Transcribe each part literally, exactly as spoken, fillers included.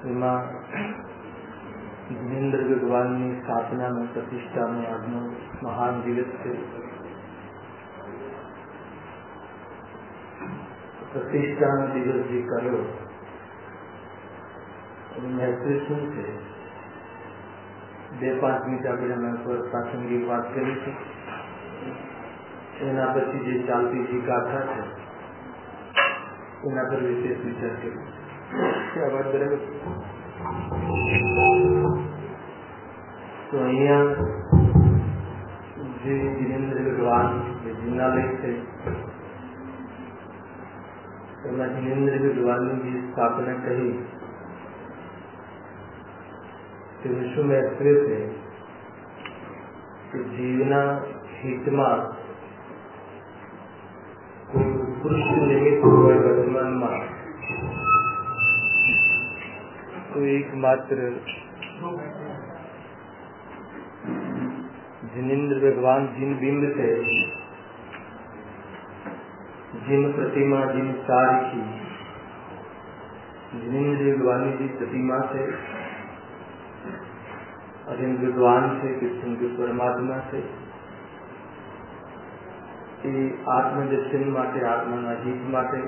એમાં જિનેન્દ્ર ભગવાનની સ્થાપનાનો પ્રતિષ્ઠાનો આજનો મહાન દિવસ છે. પ્રતિષ્ઠાનો દિવસ જે કર્યો એનું મહત્વ શું છે? બે પાંચ મિનિટ આપણે એના પર પ્રાસંગિક વાત કરી છે. એના પછી જે ચાલતી જે ગાથા છે એના પર વિશેષ વિચાર કર્યો. આ વાત બરાબર. તો અહીંયા જે જિનેન્દ્ર ભગવાન જે જિનાલય છે એમાં જિનેન્દ્ર ભગવાનની જે સ્થાપના કહી તેનું શું મહત્વ છે કે જીવના હિતમાં કોઈ ઉત્કૃષ્ટ નિમિત્ત હોય વર્તમાનમાં તો એકમાત્ર जिनेन्द्र भगवान जिन बिंब थे, जिन प्रतिमा, जिन सारिखी जिनेन्द्र भगवान की प्रतिमा से और जिन विद्वान से कृष्ण के परमात्मा से आत्मदर्शन माटे आत्मा जीत माटे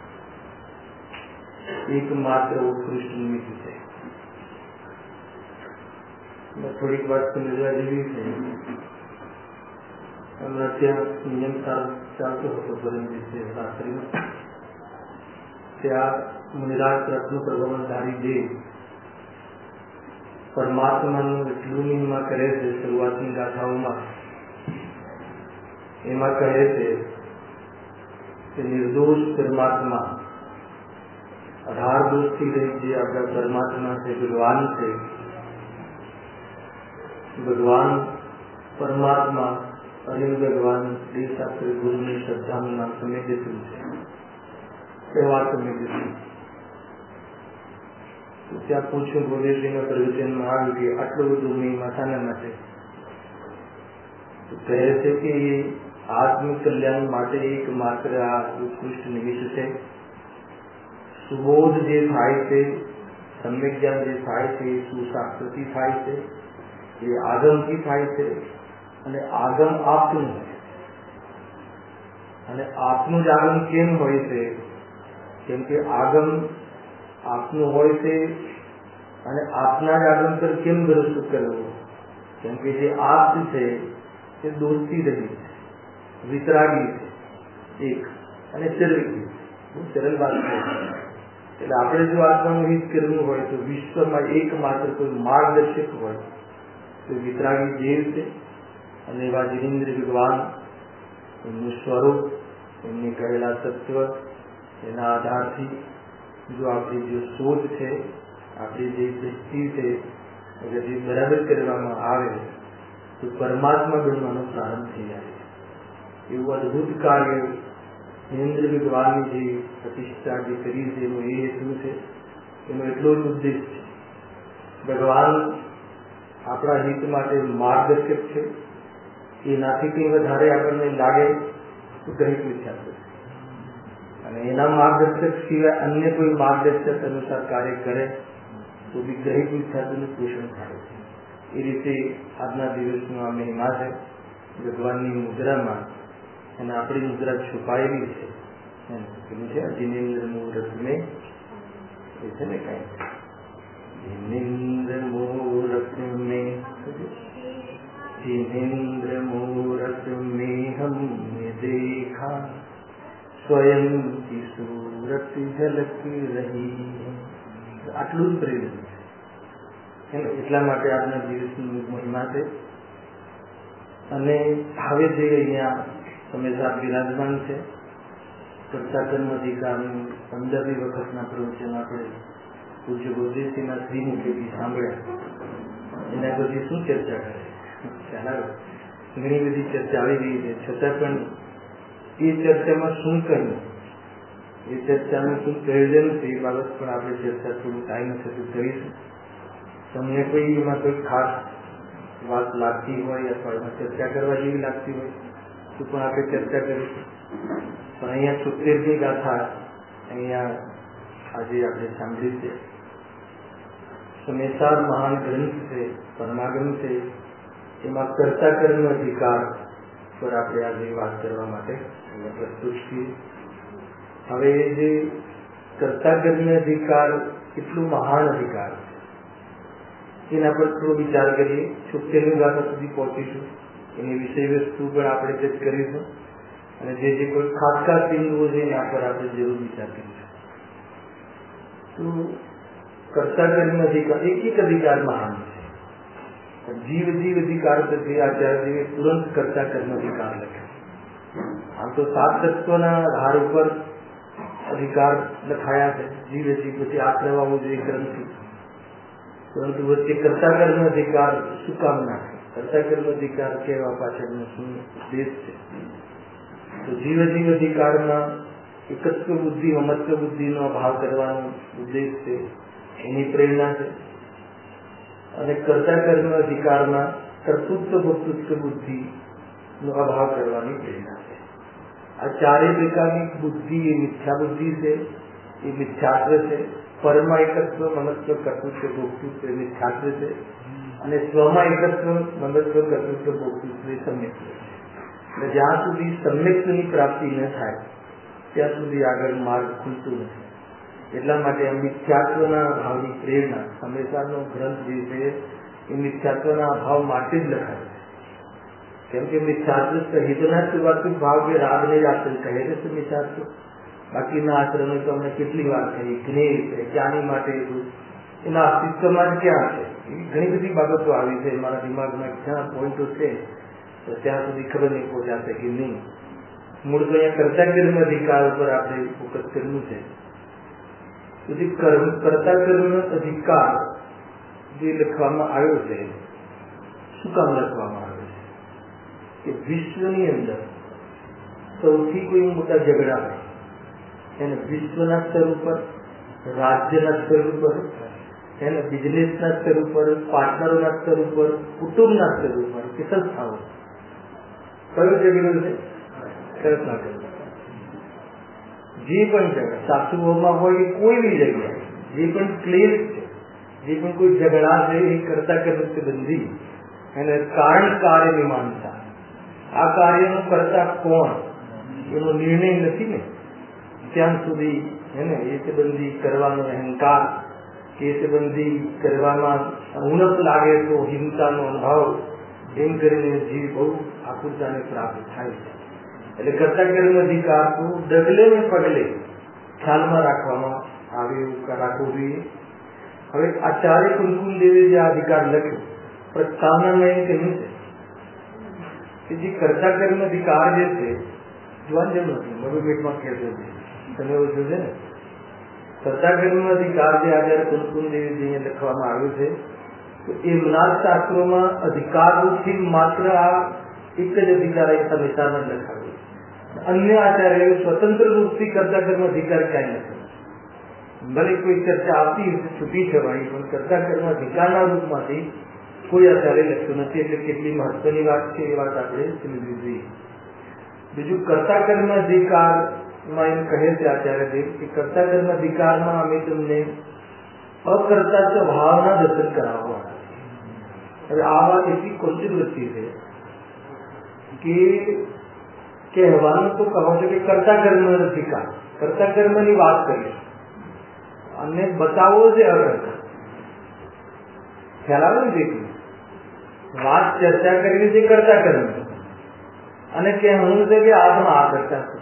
एकमात्र उत्कृष्ट निमित्त है. થોડીક વાત સમજવા જેવી છે. હમણાં ત્યાં નિયમ ચાલતો હતો પરમજીત શાસ્ત્રીમાં. ત્યાં મુનિરાજ રત્ન પ્રભવનધારી દેવ પરમાત્માનું એટલું મહિમા કરે છે શરૂઆતની ગાથાઓમાં. એમાં કહે છે કે નિર્દોષ પરમાત્મા અઢાર દોષથી રહી જે આપણા પરમાત્મા છે, ભગવાન છે. भगवान परमात्मा अरे भगवान शास्त्र गुरु ने श्रद्धा में नाम समय देते सेवा समय देते. तो क्या पूछूं बोले प्रवचन में आ गए आटलो बधु महिमा शाना माटे? तो कहे थे कि आत्म कल्याण माटे एक मात्र आ उत्कृष्ट निमित्त है. सुबोध जे थाय छे, सम्यक ज्ञान जे थाय छे, सुशास्त्रથી थाय छे, એ આગમથી થાય છે. અને આગમ આપનું છે. અને આપનું જ આગમ કેમ હોય છે? કેમ કે આગમ આપનું હોય છે અને આપના જ આગમ પર કેમ ભરોસો કરવો? કેમ કે જે આપ છે તે દોસ્તી રહી છે, વિતરાગી છે એક, અને ચરવી છે. બહુ સરળ વાત છે. એટલે આપણે જો આત્માનું હિત કરવું હોય તો વિશ્વમાં એકમાત્ર કોઈ માર્ગદર્શક હોય તો વિતરાગી દેવ છે. અને એવા જિનેન્દ્ર ભગવાન એમનું સ્વરૂપ, એમની કહેલા તત્વ, એના આધારથી જો આપણી જે શોધ છે, આપણી જે દ્રષ્ટિ છે, અગર જે બરાબર કરવામાં આવે તો પરમાત્મા બનવાનો પ્રારંભ થઈ જાય. એવું અદભુત કાર્ય જિનેન્દ્ર ભગવાનની જે પ્રતિષ્ઠા જે કરી છે એનો એ હેતુ છે, એનો એટલો જ ઉદ્દેશ છે. ભગવાન આપણા હિત માટે માર્ગદર્શક છે. એનાથી કંઈ વધારે આપણને લાગે તો ગ્રહિત વિચાર છે. અને એના માર્ગદર્શક સિવાય અન્ય કોઈ માર્ગદર્શક અનુસાર કાર્ય કરે તો બી ગ્રહિત વિચારનું પોષણ થાય છે. એ રીતે આજના દિવસનો આ મહિમા છે. ભગવાનની મુદ્રામાં અને આપણી મુદ્રા છુપાયેલી છે. પેલું છે જિનેન્દ્ર મુહૂર્ત મેં એ છે ને કઈ जिनेन्द्र मूरत में जिनेन्द्र मूरत में हमने देखा स्वयं की सूरत झलक रही. આટલું જ પ્રેમ છે. એટલા માટે આજના દિવસની મહિમા છે. અને હવે જે અહીંયા હંમેશા બિરાજમાન છે કર્તા કર્મ અધિકારનું પંદરમી વખતના પ્રવચન આપણે પૂજ્ય બુદ્ધિશ્રીના શ્રીમુખેથી સાંભળ્યા. એના પછી શું ચર્ચા કરે? ઘણી બધી ચર્ચા આવી ગઈ છે. છતાં પણ એ ચર્ચામાં શું કરવું, એ ચર્ચાનું શું પ્રયોજન છે એ બાબત પણ આપણે ચર્ચા થોડું ટાઈમ થતું કરીશું. તમને કોઈ એમાં કોઈ ખાસ વાત લાગતી હોય અથવા એમાં ચર્ચા કરવા જેવી લાગતી હોય તો પણ આપણે ચર્ચા કરીશું. પણ અહીંયા છોતેરમી ગાથા અહીંયા આજે આપણે સાંભળી છે. સમેસાર મહાન ગ્રંથ છે, પરમાગમ છે, એમાં કર્તા કર્મ અધિકાર પર આપણે આજે વાત કરવા માટે પ્રસ્તુત છીએ. હવે જે કર્તા કર્મ અધિકાર કેટલું મહાન અધિકાર છે એના પર થોડો વિચાર કરીએ. છોતેરમી ગાથા સુધી પહોંચીશું, એની વિષય વસ્તુ પણ આપણે ચર્ચા કરીશું અને જે જે કોઈ ખાસ ખાસ બિંદુઓ છે એના પર આપણે જરૂર વિચાર કરીશું. તો કર્તા કર્મ અધિકાર એક એક અધિકાર મહાન છે. જીવ જીવ અધિકાર પછી આચાર્યજીએ તુરંત કર્તા કર્મ અધિકાર લખ્યો. આમ તો સાત તત્વના આધાર ઉપર અધિકાર લખાયા છે. જીવ જીવ પછી આશ્રય આવવું જોઈએ ગ્રંથિ, પરંતુ વચ્ચે કર્તા કર્મ અધિકાર શું કામ નાખે, કર્તા કર્મ અધિકાર કહેવા પાછળનો શું ઉદ્દેશ છે? તો જીવ જીવ અધિકારમાં એકત્વ બુદ્ધિ મમત્વ બુદ્ધિનો અભાવ કરવાનો ઉદ્દેશ છે, એની પ્રેરણા છે. અને કર્તા કર્મ અધિકારમાં કર્તૃત્વ ભોક્તૃત્વ બુદ્ધિનો અભાવ કરવાની પ્રેરણા છે. આ ચારે પ્રકારની બુદ્ધિ એ મિથ્યા બુદ્ધિ છે, એ મિથ્યાત્વ છે. પરમાં એકત્વ મમત્વ કર્તૃત્વ ભોક્તૃત્વ એ મિથ્યાત્વ છે, અને સ્વમાં એકત્વ મમત્વ કર્તૃત્વ ભોક્તૃત્વ એ સમ્યક્ત્વ છે. એટલે જ્યાં સુધી સમ્યક્ત્વની પ્રાપ્તિ ન થાય ત્યાં સુધી આગળ માર્ગ ખુલતું નથી. એટલા માટે આ મિથ્યાત્વના ભાવની પ્રેરણા હંમેશાનો ગ્રંથ જે છે એ મિથ્યાત્વના અભાવ માટે જ લખાય છે. કેમ કે મિથ્યાત્વ સહિતના સુવાર્થિક ભાવ કે રાગને જ આશ્રય કહે છે મિથ્યાત્વ. બાકીના આશ્રમે તો અમને કેટલી વાર કહી, જ્ઞેય છે, જ્ઞાની માટે એના અસ્તિત્વમાં જ ક્યાં છે, એવી ઘણી બધી બાબતો આવી છે મારા દિમાગમાં. ક્યાં પોઈન્ટો છે તો ત્યાં સુધી ખબર નહીં પહોંચાશે કે નહીં. મૂળ તો અહીંયા કર્તા કર્મ અધિકાર ઉપર આપણે ફોકસ કરવું છે. પછી કર્મ કર્તા કર્મ અધિકાર જે લખવામાં આવ્યો છે, શું કામ લખવામાં આવ્યો છે? કે વિશ્વની અંદર સૌથી કોઈ મોટા ઝઘડા હોય એને વિશ્વના સ્તર ઉપર, રાજ્યના સ્તર ઉપર, એને બિઝનેસના સ્તર ઉપર, પાર્ટનરોના સ્તર ઉપર, કુટુંબના સ્તર ઉપર કે સંસ્થાઓ, કયો ઝઘડો છે? કર્તા કર્મ. જે પણ ઝઘડા સાસુઓમાં હોય કે કોઈ બી જગ્યાએ જે પણ ક્લેશ છે, જે પણ કોઈ ઝઘડા છે એ કર્તા કર્મ સંબંધી અને કારણ કાર્ય મીમાંસા. આ કાર્યનું કરતા કોણ એનો નિર્ણય નથી ને ત્યાં સુધી એને એ સંબંધી કરવાનો અહંકાર કે સંબંધી કરવામાં ઉણપ લાગે તો હિંસાનો અભાવ, એમ કરીને જીવ બહુ આકુરતાને પ્રાપ્ત થાય છે. એટલે કર્તા કર્મ અધિકાર તો ડગલે ને પગલે ખ્યાલમાં રાખવામાં આવે એવું રાખવું જોઈએ. હવે આચાર્ય કુમકુમ દેવે જે અધિકાર લખ્યો પ્રસ્તાવનામાં એમ કહ્યું છે કે જે કર્તા કર્મ અધિકાર જે છે જોવાનું જેમ નથી, બધું પેટમાં કહેતો તમે એવું જોશે ને. કર્તા કર્મ અધિકાર જે આચાર્ય કુમકુમ દેવે જે અહીંયા લખવામાં આવ્યું છે તો એમના શાસ્ત્રોમાં અધિકારોથી માત્ર આ એક જ અધિકાર એ સંહિતામાં લખાવ્યું. અન્ય આચાર્ય સ્વતંત્ર રૂપથી કર્તા કર્મ અધિકાર ક્યાંય નથી. ભલે કોઈ ચર્ચા આવતી છૂટી છવાઈ, પણ કર્તા કર્મ અધિકારના રૂપમાંથી કોઈ આચાર્ય લખ્યું નથી. એટલે કેટલી મહત્વની વાત છે એ વાત આપણે સમજવી જોઈએ. બીજું કર્તા કર્મ અધિકારમાં એમ કહે છે આચાર્ય દેવ કે કર્તા કર્મ અધિકારમાં અમે તમને અકર્તા સ્વભાવના દર્શન કરાવવા. હવે આ વાત એટલી કોન્ટ્રોવર્સી છે કે કહેવાનું તો કહો છો કે કર્તા કર્મ અધિકાર, કર્તા કર્મની વાત કરીશું અને બતાવો છે અકર્તા. ખ્યાલ આવે ને? દેખ્યું વાત ચર્ચા કરવી છે કર્તા કર્મ અને કહેવું છે કે આત્મા આ કરતા છે.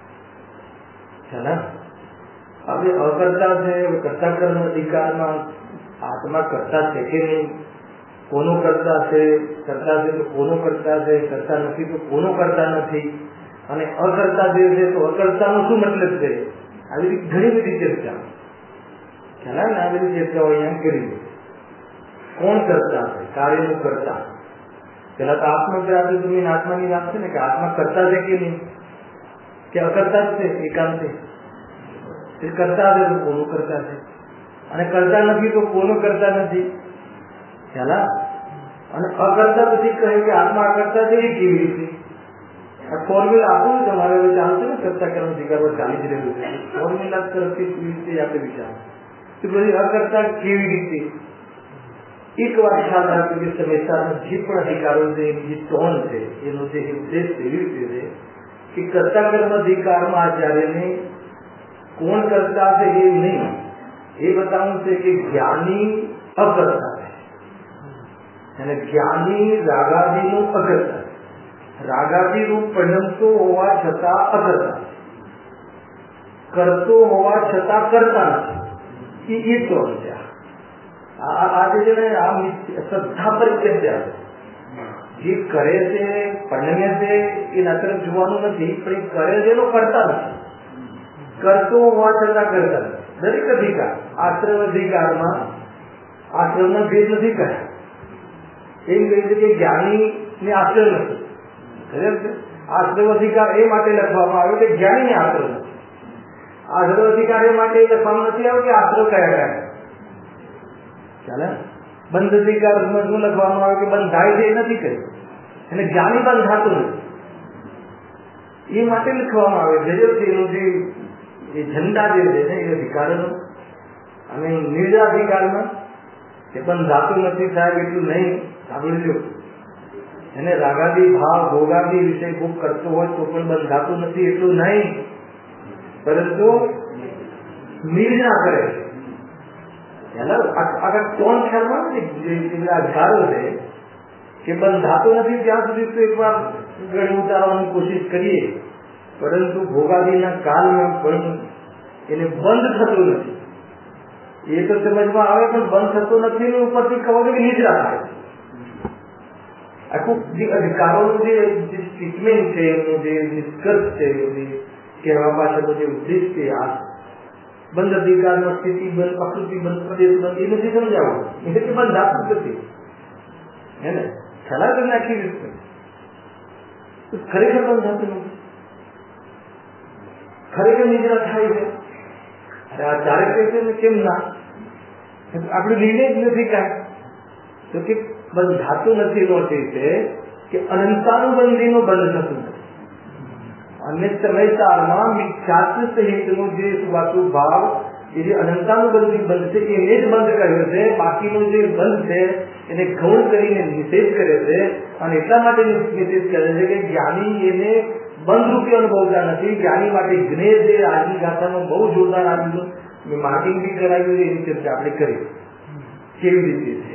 હવે અકર્તા છે, કર્તા કર્મ અધિકારમાં આત્મા કરતા છે કે નહીં, કોનો કરતા છે, કરતા છે તો કોનો કરતા છે, કરતા નથી તો કોનો કરતા નથી, અને અકર્તા જે છે તો અકર્તાનો શું મતલબ છે, આવી રીતે ઘણી બધી ચર્ચા ખ્યાલ ને. આ બધી ચર્ચાઓ અહીંયા કરી. કોણ કરતા છે, કાર્યનું કરતા. પેલા તો આત્મગ્રાહી તમે આત્માની વાત છે ને કે આત્મા કરતા છે કે નહીં, કે અકર્તા જ છે એકાંતે. કરતા છે તો કોનું કરતા છે, અને કરતા નથી તો કોનું કરતા નથી. ખ્યાલ. અને અકર્તા પછી કહે કે આત્મા અકર્તા છે એ કેવી રીતે? ફોર્મ્યુલા આપો ને તમારે હવે ચાલશે ને કરતા કર્મ અધિકાર ચાલી જ રહ્યું છે. ફોર્મ્યુલા તરફથી કેવી રીતે આપણે વિચાર તો બધી અકર્તા કેવી રીતે એક વાર ખ્યાલ રાખ્યું કે સમસ્યાના જે પણ અધિકારો છે એની જે ટોન છે એનો જે ઉદ્દેશ એવી રીતે છે કે કર્તા કર્મ અધિકારમાં આચાર્યને કોણ કરતા છે એ નહીં, એ બતાવવું છે કે જ્ઞાની અકર્તા છે અને જ્ઞાની રાગાદીનું અકર્તા, રાગાદી રૂપ પરિણમતો હોવા છતાં અકર્તા, કરતો હોવા છતાં કરતા નથી. એ ટોન છે. આજે છે ને આ શ્રદ્ધા પરિચય જે કરે છે પરણ્ય છે એના તરફ જોવાનું નથી, પણ એ કરે છે એનો કરતા નથી, કરતો હોવા છતાં કરતા નથી. દરેક અધિકાર આશ્રમ અધિકારમાં આશ્રમનો ભેદ નથી કર્યા. એમ કહે છે કે જ્ઞાની ને આશ્રમ નથી. ખબર છે આશ્રમ અધિકાર એ માટે લખવામાં આવ્યો કે જ્ઞાની ને આશ્રમ નથી. આશ્રમ અધિકાર એ માટે લખવામાં નથી આવ્યો કે આશ્રમ કયા કયા ચાલે. બંધ અધિકાર શું લખવામાં આવે કે બંધાય છે એ નથી કહ્યું, અને જ્ઞાની બંધાતું નથી એ માટે લખવામાં આવે છે. એનું જે એ ઝંડા જે છે ને એ અધિકારનો અને નિર્જાધિકારમાં એ બંધાતું નથી સાહેબ એટલું નહીં સાંભળી લો. એને રાગાદી ભાવ ભોગાદી વિષય ભોગ કરતો હોય તો પણ બંધાતું નથી એટલું નહીં, પરંતુ નિર્જા કરે આગળ કોણ ખ્યાલમાં અધિકારો છે કે બંધાતો નથી ત્યાં સુધી તો એકવાર ગણી ઉતારવાની કોશિશ કરીએ, પરંતુ ભોગાદીના કાળમાં પણ એને બંધ થતો નથી. એ તો સમજમાં આવે પણ બંધ થતો નથી ને ઉપરથી કહો કે નિદ્રા થાય. આખું જે અધિકારોનું જે ટ્રીટમેન્ટ છે એનું જે નિષ્કર્ષ છે જે કહેવા પાછળનો જે ઉદ્દેશ છે આ બંધ અધિકારમાં સ્થિતિ બંધ પ્રકૃતિ બંધ પ્રદેશ બંધ એ નથી સમજાવવું. એટલે બંધાતું નથી હે ને ખ્યાલ કરી નાખી રીતે ખરેખર બંધાતું નથી, ખરેખર નિદ્રા થાય છે. અરે આ ચારે કહે છે ને કેમ ના આપણે નિર્ણય જ નથી કાંઈ તો કે બંધાતું નથી એનો અર્થ છે કે અનંતાનુબંધીનો બંધ થતું નથી. અને સમયસારમાં મિથ્યાત્વ સહિતનો જે સુવાસુ ભાવ એ જે અનંતાનુબંધી બંધ છે એને જ બંધ કર્યો છે, બાકીનો જે બંધ છે એને ગૌણ કરીને નિષેધ કરે છે. અને એટલા માટે નિષેધ કરે છે કે જ્ઞાની એને બંધ રૂપે અનુભવતા નથી. જ્ઞાની માટે જ્ઞેય છે આજની ગાથામાં બહુ જોરદાર આવ્યું, મેં માર્કિંગ બી કરાવ્યું, એની ચર્ચા આપણે કરી કેવી રીતે છે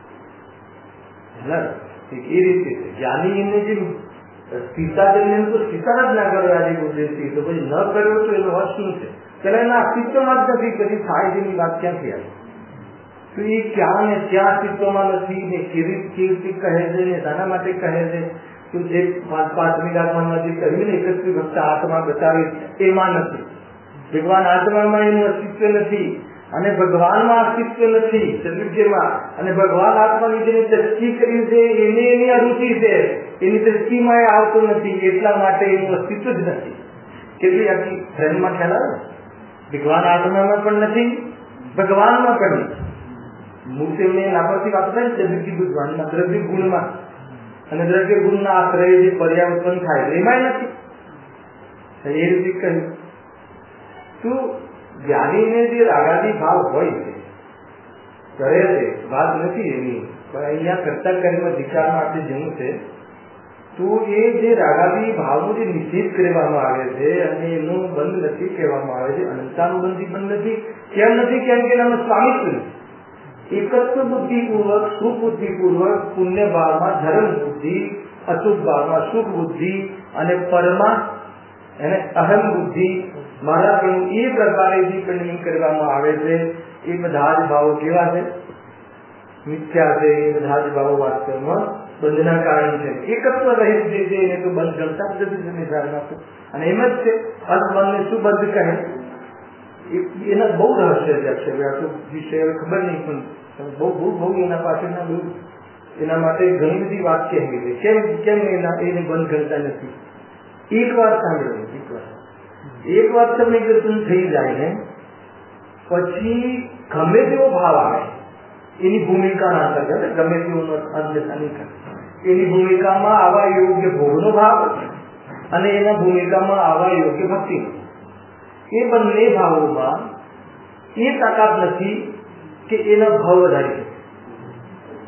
એ રીતે જ્ઞાની એને જે સીતા જઈને તો સીતા જ ના કર્યો આજે ઉદ્દેશ તો પછી ન કર્યો તો એનો અર્થ શું છે? પેલા એના અસ્તિત્વમાં જ નથી કરી થાય જેની વાત ક્યાંથી આવી? તો એ ક્યાં ને ક્યાં અસ્તિત્વમાં નથી ને કેવી કેવી કહે છે ને શાના માટે કહે છે? તો જે પાંચ પાંચમી ગાથામાં જે કહ્યું ને એકત્રીસ ભક્ત આત્મા બતાવી એમાં નથી, ભગવાન આત્મામાં એનું અસ્તિત્વ નથી અને ભગવાનમાં અસ્તિત્વ નથી ચતુર્જયમાં, અને ભગવાન આત્માની જેની તસ્કી કરી છે એને એની અરુચિ છે, એની તસ્કીમાં એ આવતો નથી, એટલા માટે એનું અસ્તિત્વ જ નથી. કેટલી આખી ધર્મમાં ખ્યાલ આવે, ભગવાન આત્મામાં પણ નથી, ભગવાનમાં પણ નથી. મૂર્તિ એમને લાભથી વાત થાય ને દ્રવ્ય ભગવાનના દ્રવ્ય ગુણમાં અને દ્રવ્ય ગુણના આશ્રય જે પર્યાય ઉત્પન્ન થાય એમાં નથી. એ રીતે કહ્યું તું જ્ઞાનીને જે રાગાદી ભાવ હોય છે કરે છે વાત નથી એની, પણ અહીંયા કરતા કર્મ અધિકારમાં આપણે જેવું છે તો એ જે રાગાદી ભાવનું જે નિષેધ કરવામાં આવે છે અને એનું બંધ નથી કહેવામાં આવે છે, અનંતાનુબંધી બંધ નથી. કેમ નથી? કેમ કે એનામાં સ્વામિત્વ નથી. એકત્વ બુદ્ધિપૂર્વક સુબુદ્ધિપૂર્વક પુણ્ય ભાવમાં ધર્મ બુદ્ધિ, અશુભ ભાવમાં સુખ બુદ્ધિ અને પરમાં એને અહમ બુદ્ધિ મારા પણ એ પ્રકારે જે કન્ડિંગ કરવામાં આવે છે એ બધા જ ભાવો કેવા છે? મિથ્યા છે. એ બધા જ ભાવો વાસ્તવમાં બંધના કારણ છે. એકત્વ રહિત જે છે એને તો બંધ ગણતા જ નથી નિર્ધારમાં. અને એમ જ છે અર્થબંધને શું બંધ કહે એના બહુ રહસ્ય છે. અક્ષર આ તો વિષય ખબર નહીં પણ બહુ બહુ બહુ એના પાછળના બહુ એના માટે ઘણી બધી વાત કહેવી છે. કેમ કેમ એના એને બંધ ગણતા નથી? એક વાર સાંભળો, એક વાર એક વાત તમને દર્શન થઈ જાય ને પછી ગમે તેવો ભાવ આવે એની ભૂમિકાના અંતર્ગત ગમે તેવો અન્યથા નહીં કરે. એની ભૂમિકામાં આવા યોગ્ય ભોગનો ભાવ અને એના ભૂમિકામાં આવા યોગ્ય ભક્તિ, એ બંને ભાવોમાં એ તાકાત નથી કે એના ભાવ વધારી શકે.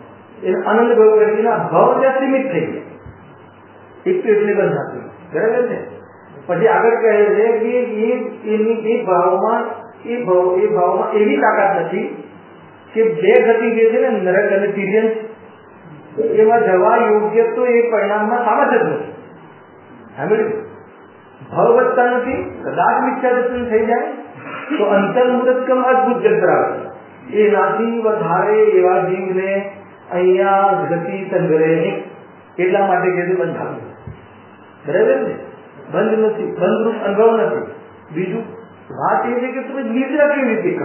એ આનંદ ભોગ કરીને ભાવ ત્યાં સીમિત થઈ ગયા, એક તો એટલે બંધ થતું, બરાબર છે. પછી આગળ કહે છે કે એની એ ભાવમાં એ ભાવ એ ભાવમાં એવી તાકાત નથી કે બે ગતિ જે છે ને નરક અને તિર્યંશ એમાં જવા યોગ્ય તો એ પરિણામમાં સામર્થ્ય જ નથી. સાંભળ્યું? ભાવ વધતા નથી, કદાચ મિથ્યા દર્શન થઈ જાય તો અંતર્મુરતકમ અદભુત જંતરાવે, એનાથી વધારે એવા જીવને અહીંયા ગતિ સંગ્રહે નહીં, એટલા માટે કીધું બંધ થતું. બરાબર ને? બંધ નથી, બંધ રૂપ અનુભવ નથી. બીજું વાત એ છે કે તમે નિદ્રા કેવી રીતે કહો,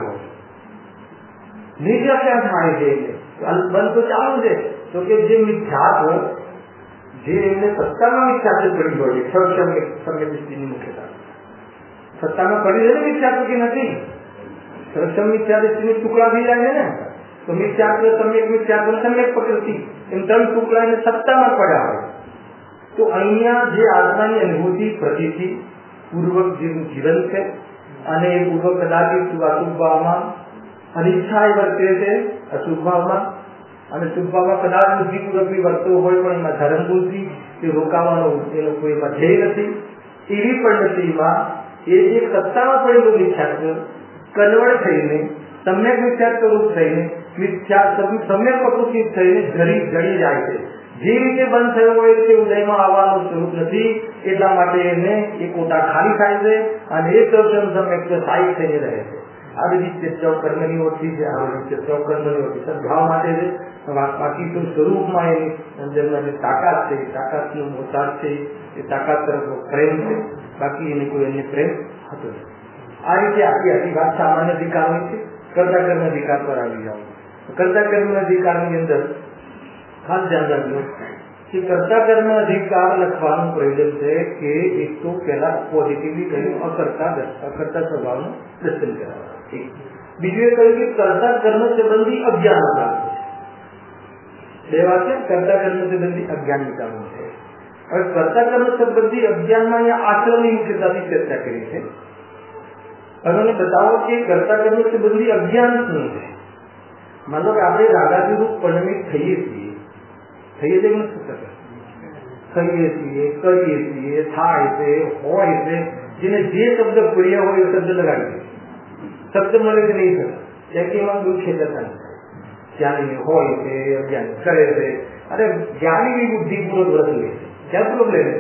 નિદ્રા ક્યાં થાય છે? બંધ તો ચાલુ છે. તો કે જે મિથ્યાત્વ જે એમને સત્તામાં મિથ્યાત્વ પડી હોય છે, સમ્યક દૃષ્ટિની મુખ્યતા સત્તામાં પડી જાય ને મિથ્યાત્વ કે નથી, સક્ષમ મિથ્યા દૃષ્ટિની ટુકડા થઈ જાય છે ને, તો મિથ્યાત્વ સમ્યક મિથ્યાત્વ સમ્યક પ્રકૃતિ એમ ત્રણ ટુકડા એને સત્તામાં પડ્યા હોય. તો અહીંયા જે આત્માની અનુભૂતિ પ્રતિથી પૂર્વક જેનું જીવન છે અને એ પૂર્વક કદાચ અશુભ ભાવમાં અનિચ્છા વર્તે છે, અશુભ ભાવમાં અને શુભ ભાવમાં કદાચ બુદ્ધિપૂર્વક બી વર્તવો હોય પણ એમાં ધર્મ બુદ્ધિ એ રોકાવાનો એનો કોઈ એમાં ધ્યેય નથી. એવી પરિણતિમાં એ જે સત્તામાં પડેલું મિથ્યાત્વ કન્વર્ટ થઈને સમ્યક મિથ્યાત્વ રૂપ થઈને મિથ્યા સમ્યક પ્રકૃતિ થઈને ઘડી ઘડી જાય છે. જે રીતે બંધ થયો હોય તે ઉદયમાં આવવાનું સ્વરૂપ નથી, એટલા માટે એને એ કોટા ખાલી થાય છે અને એ સૌસમ સમ્યક સ્થાયી થઈને રહે છે. આ બધી ચર્ચાઓ કર્મની ઓછી છે, આ બધી ચર્ચાઓ કર્મની ઓછી સદભાવ માટે છે. બાકી તો સ્વરૂપમાં એની અંદરમાં જે તાકાત છે, તાકાતનું મોતાજ છે, એ તાકાત તરફનો પ્રેમ છે, બાકી એને કોઈ અન્ય પ્રેમ હતો નથી. આ રીતે આખી આખી વાત સામાન્ય અધિકારની છે. કર્તા કર્મ અધિકાર પર આવી જાઓ. કર્તા કર્મ અધિકારની અંદર ખાસ ધ્યાન રાખજો કે કર્તા કર્મ અધિકાર લખવાનું પ્રયોજન છે કે એક તો પહેલા પોઝિટિવલી કહ્યું અકર્તા અકર્તા સ્વભાવનું દર્શન કરાવવાનું. બીજું એ કહ્યું કે કર્તા કર્મ સંબંધી અજ્ઞાન ઉતારવું છે. બે વાત છે, કર્તા કર્મ સંબંધી અજ્ઞાન ઉતારવું છે. હવે કર્તા કર્મ સંબંધી અજ્ઞાનમાં અહીંયા આચરણની મુખ્યતાથી ચર્ચા કરી છે. હવે મને બતાવો કે કર્તા કર્મ સંબંધી અજ્ઞાન શું છે. માનો કે આપણે રાગાદી રૂપ પરિણમિત થઈએ છીએ થઈએ છીએ થઈએ છીએ કરીએ છીએ થાય છે હોય છે, જેને જે શબ્દ પ્રિય હોય એ શબ્દ લગાડીએ, શબ્દ મળે છે નહીં થતા ત્યાં કે એમાં દુઃખ જતા જ્ઞાની હોય છે અજ્ઞાન કરે છે. અરે જ્ઞાની બુદ્ધિપૂર્વક વ્રત લે છે, ક્યાં પ્રોબ્લેમ છે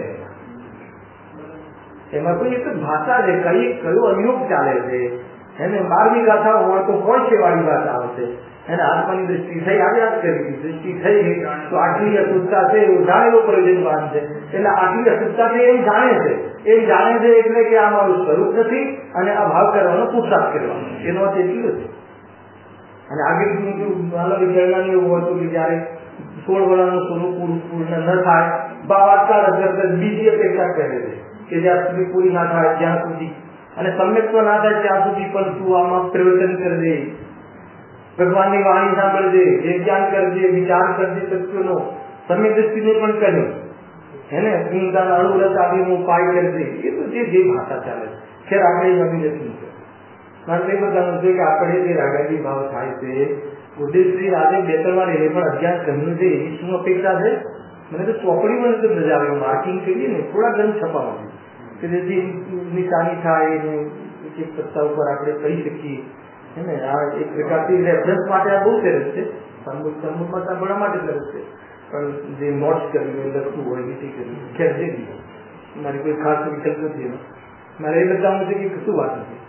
એમાં? કોઈ એક ભાષા છે, કઈ કયો અનુયોગ ચાલે છે એને બારમી ગાથા હોય તો હોય છે વાળી ભાષા આવશે એને આત્માની દ્રષ્ટિ થઈ આવી યાદ કરી દ્રષ્ટિ થઈ ગઈ તો આટલી અશુદ્ધતા છે એવું જાણેલો પ્રયોજનવાન છે. એટલે આટલી અશુદ્ધતા છે એમ જાણે છે, એમ જાણે છે એટલે કે આ મારું સ્વરૂપ નથી અને આ ભાવ કરવાનો પુરુષાર્થ કરવાનો, એનો અર્થ એટલું છે. અને આગળ વિચારણાની એવું હતું કે જયારે સોળ વર્ષનું સ્વરૂપ પૂરું પૂર્ણ ન થાય ભાવાત્કાર બીજી અપેક્ષા કરે છે કે જ્યાં સુધી પૂરી ના થાય ત્યાં સુધી અને સમ્યક ના થાય ત્યાં સુધી પણ તું આમાં પરિવર્તન કરજે, ભગવાનની વાણી સાંભળજે, જે જ્ઞાન કરજે, વિચાર કરજે, સત્યનો સમ્યક દ્રષ્ટિને પણ કર્યો એને ઊંઘાના અણુરસ આદિનો ઉપાય કરજે. એ તો જે જે ભાષા ચાલે છે ખેર આપણે નવી નથી છે. મારે એ બતાવવાનું છે કે આપણે જે રાગાદી ભાવ થાય છે ઉદ્દેશ્ય આજે બે ત્રણ વાર એને પણ અજ્ઞાન કહ્યું છે એવી શું અપેક્ષા છે? મને તો ચોપડીમાં નથી મજા આવે, માર્કિંગ કરીએ ને થોડા ગ્રંથ છપાવવાનું કે જેથી નિશાની થાય એને એક એક પત્તા ઉપર આપણે કહી શકીએ. આ એક પ્રકારથી રેફરન્સ માટે આ બહુ સરસ છે, સંબંધમાં સાંભળવા માટે સરસ છે, પણ જે નોટ્સ કરવી લખવું હોય નીતિ કરવી ખેર જે મારી કોઈ ખાસ વિકલ્પ નથી. મારે એ બતાવવાનું છે કે કશું વાત નથી.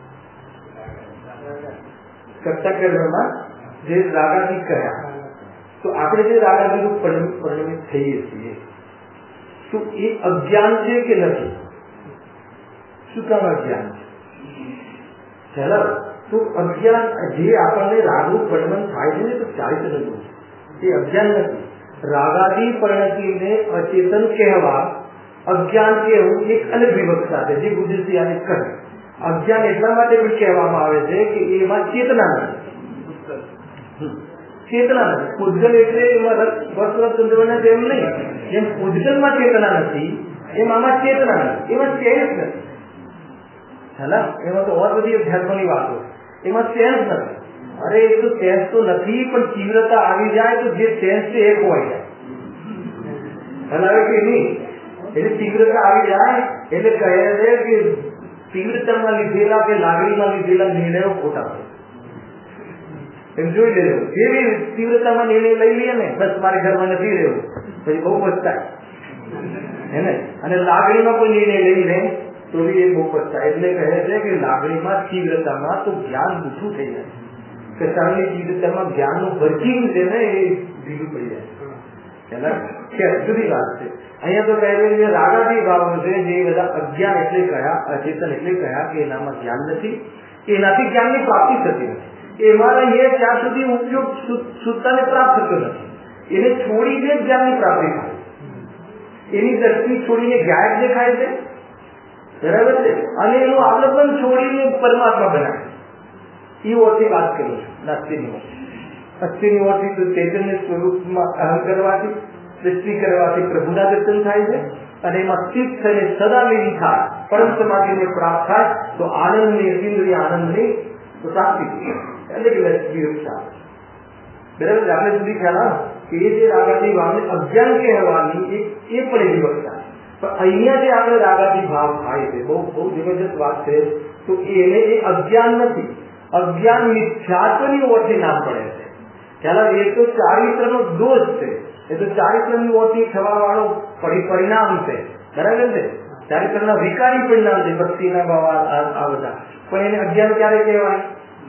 કરતા કર્મમાં જે રાગાદી કર્યા તો આપણે જે રાગાદી રૂપ પરિણમિત થઈએ છીએ શું એ અજ્ઞાન છે કે નથી? શું કામ અજ્ઞાન છે? ચાલો તો અજ્ઞાન જે આપણને રાગરૂપ પરિણમન થાય છે ને તો ચારિત્ર નું છે, એ અજ્ઞાન નથી. રાગાદી પરિણતિને અચેતન કહેવા, અજ્ઞાન કહેવું એક અલગ વિવક્ષતા છે જે ગુજરાતી આને કહે. અજ્ઞાન એટલા માટે પણ કહેવામાં આવે છે કે એમાં ચેતના નથી, ચેતના નથી. પૂજગલ એટલે એમાં ચંદ્રના જેમ નહીં, જેમ પૂજગલમાં ચેતના નથી એમ આમાં ચેતના નથી, એમાં ચેન્જ નથી. હેલા એમાં તો ઓર બધી અધ્યાત્મની વાતો, એમાં ચેન્જ નથી. અરે એ તો સેન્સ તો નથી, પણ તીવ્રતા આવી જાય તો જે સેન્સ છે એ ખોવાઈ જાય. હલાવે કે નહીં, એટલે તીવ્રતા આવી જાય એટલે કહે છે કે તીવ્રતામાં લીધેલા કે લાગણીમાં લીધેલા નિર્ણયો ખોટા છે. એમ જોઈ લેજો, જેવી તીવ્રતામાં નિર્ણય લઈ લઈએ ને, બસ મારે ઘરમાં નથી રહેવું, પછી બહુ પછતાય હે ને. અને લાગણીમાં કોઈ નિર્ણય લઈ લે તો બી એ બહુ પછતાય. એટલે કહે છે કે લાગણીમાં તીવ્રતામાં તો જ્ઞાન ઓછું થઈ જાય, કે સારી તીવ્રતામાં જ્ઞાનનું વર્કિંગ છે ને એ ઢીલું પડી જાય. જુદી વાત છે. અહીંયા તો કહે રાગાદી ભાવ છે, જે બધા અજ્ઞાન એટલે કયા, અચેતન એટલે કયા કે એનામાં જ્ઞાન નથી, એનાથી જ્ઞાનની પ્રાપ્તિ થતી નથી. એમાં એ ત્યાં સુધી ઉપયોગ શુદ્ધતાને પ્રાપ્ત થતો નથી, એને છોડીને જ્ઞાનની પ્રાપ્તિ થાય. એની દ્રષ્ટિ છોડીને ગાયબ દેખાય છે, બરાબર છે, અને એનું અવલંબન છોડીને પરમાત્મા બનાવે. એ ઓરથી વાત કરું છું, નાસ્તિની ઓર. અસ્થિની ઓરથી તો ચૈતન્ય સ્વરૂપમાં અહમ કરવાથી, સૃષ્ટિ કરવાથી પ્રભુના દર્શન થાય છે, અને એમાં સ્થિત થઈને સદા લીન થાય, પરમ સમાધિને પ્રાપ્ત થાય તો આનંદની અતિન્દ્રિય આનંદની પ્રાપ્તિ એટલે કે વિરક્ષા. બરાબર, આપણે સુધી ખ્યાલ કે એ જે રાગાદી ભાવને અજ્ઞાન કહેવાની એ પણ એવી વિવક્ષા. પણ અહીંયા જે આપણે રાગાદી ભાવ થાય છે, બહુ બહુ જબરજસ્ત વાત છે. તો એને એ અજ્ઞાન નથી, અજ્ઞાન મિથ્યાત્વની ઓરથી નામ પડે છે. ખ્યાલ, એ તો ચારિત્રનો દોષ છે, એ તો ચારિત્રની ઓરથી થવા વાળો પરિણામ છે. બરાબર છે, ચારિત્રના વિકારી પરિણામ છે, ભક્તિના ભાવ આ બધા. પણ એને અજ્ઞાન ક્યારે કહેવાય?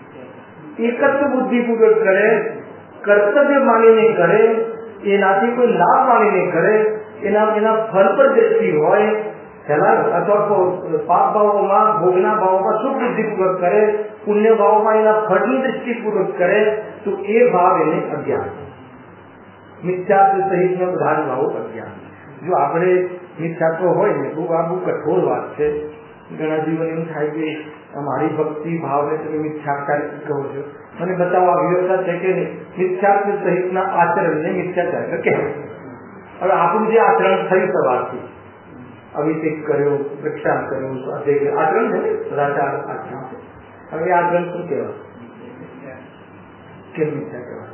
એકત્વ બુદ્ધિપૂર્વક કરે, કર્તવ્ય માનીને કરે, એનાથી કોઈ લાભ માનીને કરે, એના એના ફળ પર દ્રષ્ટિ હોય, અથવા પાપ ભાવોમાં ભોગના ભાવોમાં સુખ બુદ્ધિપૂર્વક કરે, પુણ્ય ભાવોમાં એના ફળની દ્રષ્ટિપૂર્વક કરે, તો એ ભાવ એને અજ્ઞાન. મિથ્યાત્વ સહિતનો પ્રધાન ભાવ અજ્ઞાન. જો આપણે મિથ્યાત્વ હોય ને તો આ બહુ કઠોર વાત છે. ઘણા જીવન એવું થાય કે અમારી ભક્તિ ભાવને તમે મિથ્યાચાર કહો છો. મને બતાવો આ વ્યવસ્થા છે કે નહીં? મિથ્યાત્વ સહિતના આચરણને મિથ્યાચાર કહેવાય. હવે આપણું જે આચરણ થયું સવારથી, અભિષેક કર્યો, પ્રક્ષાન કર્યું, આચરણ છે ને, સદાચાર આચરણ છે. હવે આચરણ શું કહેવાય? કેમ મિથ્યા કહેવાય?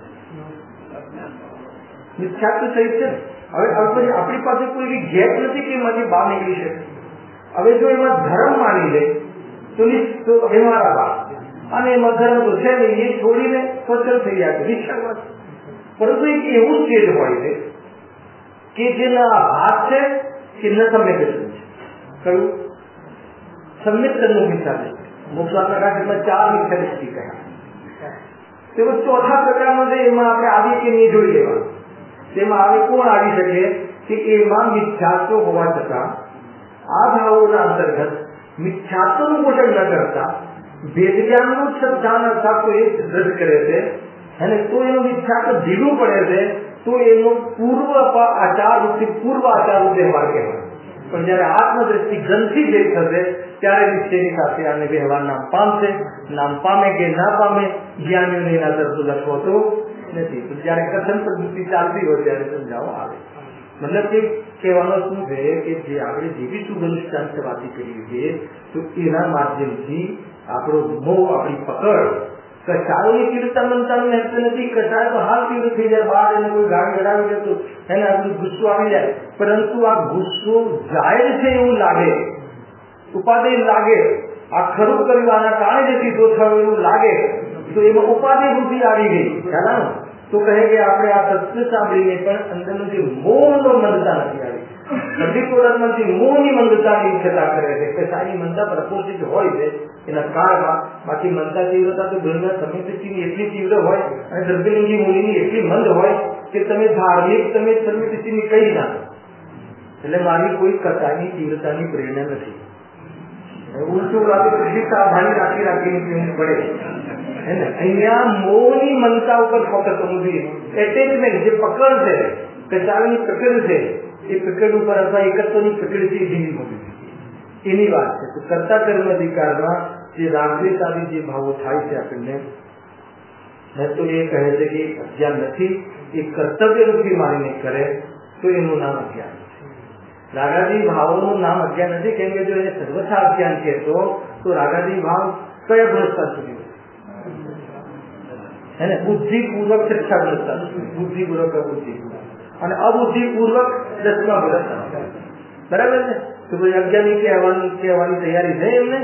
મિથ્યાત્વ સહિત છે. હવે આપણી પાસે કોઈ એવી ગેપ નથી કે એમાંથી બહાર નીકળી શકે. હવે જો એમાં ધર્મ માની લે તો વ્યવહાર બાદ, અને એમાં ધર્મ તો છે નહીં, એ છોડીને સ્વચ્છ થઈ જાય નિષ્ઠાવાદ. પરંતુ એક એવું સ્ટેજ હોય છે કે જેના હાથ છે કે ન સમ્યક છે. કયું? સમ્યક તરનું મિથ્યા છે. મોક્ષના પ્રકાશમાં ચાર મિથ્યા દ્રષ્ટિ કહ્યા. તેમાં ચોથા પ્રકારનો છે, એમાં આપણે આવી કે નહીં જોઈ લેવાનું. તેમાં આવે કોણ આવી શકે કે એમાં મિથ્યાત્વ હોવા છતાં આ ભાવોના અંતર્ગત મિથ્યાત્વનું પોષણ ન કરતા વેદ જ્ઞાનનું શ્રદ્ધાન અથવા તો એ રદ કરે છે, અને તો એનું મિથ્યાત્વ ઢીલું પડે છે, તો એનો પૂર્વ આચાર રૂપથી પૂર્વ આચાર રૂપ વ્યવહાર કહેવાય. પણ જયારે આત્મદ્રષ્ટિ ગ્રંથિ જે થશે ત્યારે નિશ્ચયની સાથે આને વ્યવહાર નામ પામશે. નામ પામે કે ના પામે જ્ઞાનીઓને એના તરફ લખવો નથી. જયારે કથન પદ્ધતિ ચાલતી હોય ત્યારે સમજાવવા આવે. મતલબ કે કહેવાનો શું છે કે જે આપણે જેવી સુગનુષ્ઠાન વાતી કરીએ છીએ તો એના માધ્યમથી આપણો મોહ, આપણી પકડ, કચારોની તીવ્રતા મનતાની નડતી નથી. કચાર તો હાલ તીવ્ર થઈ જાય, બહાર એને કોઈ ગાડી ચડાવી દે તો એને આપણું ગુસ્સો આવી જાય. પરંતુ આ ગુસ્સો જાહેર છે એવું લાગે, ઉપાદેય લાગે, આ ખરું કર્યું આના કારણે જે સીધો થયો એવું લાગે, તો એમાં ઉપાધિ વૃદ્ધિ આવી ગઈ. ખ્યાલ? તો કહે કે આપણે આ સત્ય સાંભળીને પણ અંદરનું જે મોહનો મંદતા નથી આવી. સદીપોરણમાંથી મોહની મંદતાની ઈચ્છતા કરે છે કે સારી મંદતા પ્રપોષિત હોય છે એના કાળમાં. બાકી મંદતા તીવ્રતા તો દુનિયા સમિતિની એટલી તીવ્ર હોય અને દ્રવ્યલિંગી મુનિની એટલી મંદ હોય કે તમે ધાર્મિક તમે સમિતિની કહી નાખો. એટલે મારી કોઈ કથાની તીવ્રતાની પ્રેરણા નથી. ઉલટું સાવધાની રાખી રાખીને પીવું પડે. અહીંયા મોહની મનતા ઉપર ફોકસ કરવું જોઈએ. એટેચમેન્ટ જે પકડ છે, કચારની પકડ છે, એ પકડ ઉપર અથવા એકત્વની પકડ છે એ ઢીલી હોવી જોઈએ. એની વાત છે. તો કર્તા કર્મ અધિકારમાં જે રાગદ્વેષાદી જે ભાવો થાય છે આપણને, તો એ કહે છે કે અજ્ઞાન નથી, એ કર્તવ્ય રૂપી માનીને કરે તો એનું નામ અજ્ઞાન છે. રાગાદી ભાવોનું નામ અજ્ઞાન નથી, કેમ કે જો એને સર્વથા અજ્ઞાન કહેતો તો રાગાદી ભાવ કયા ભ્રષ્ટા સુધી है ना, बुद्धिपूर्वक शिक्षा व्यवस्था, बुद्धिपूर्वक अबुद्धिपूर्वक અને અબુદ્ધિપૂર્વક દસમા વ્યવસ્થા, બરાબર છે? તો કોઈ અજ્ઞાની કહેવાની કહેવાની તૈયારી છે એમને?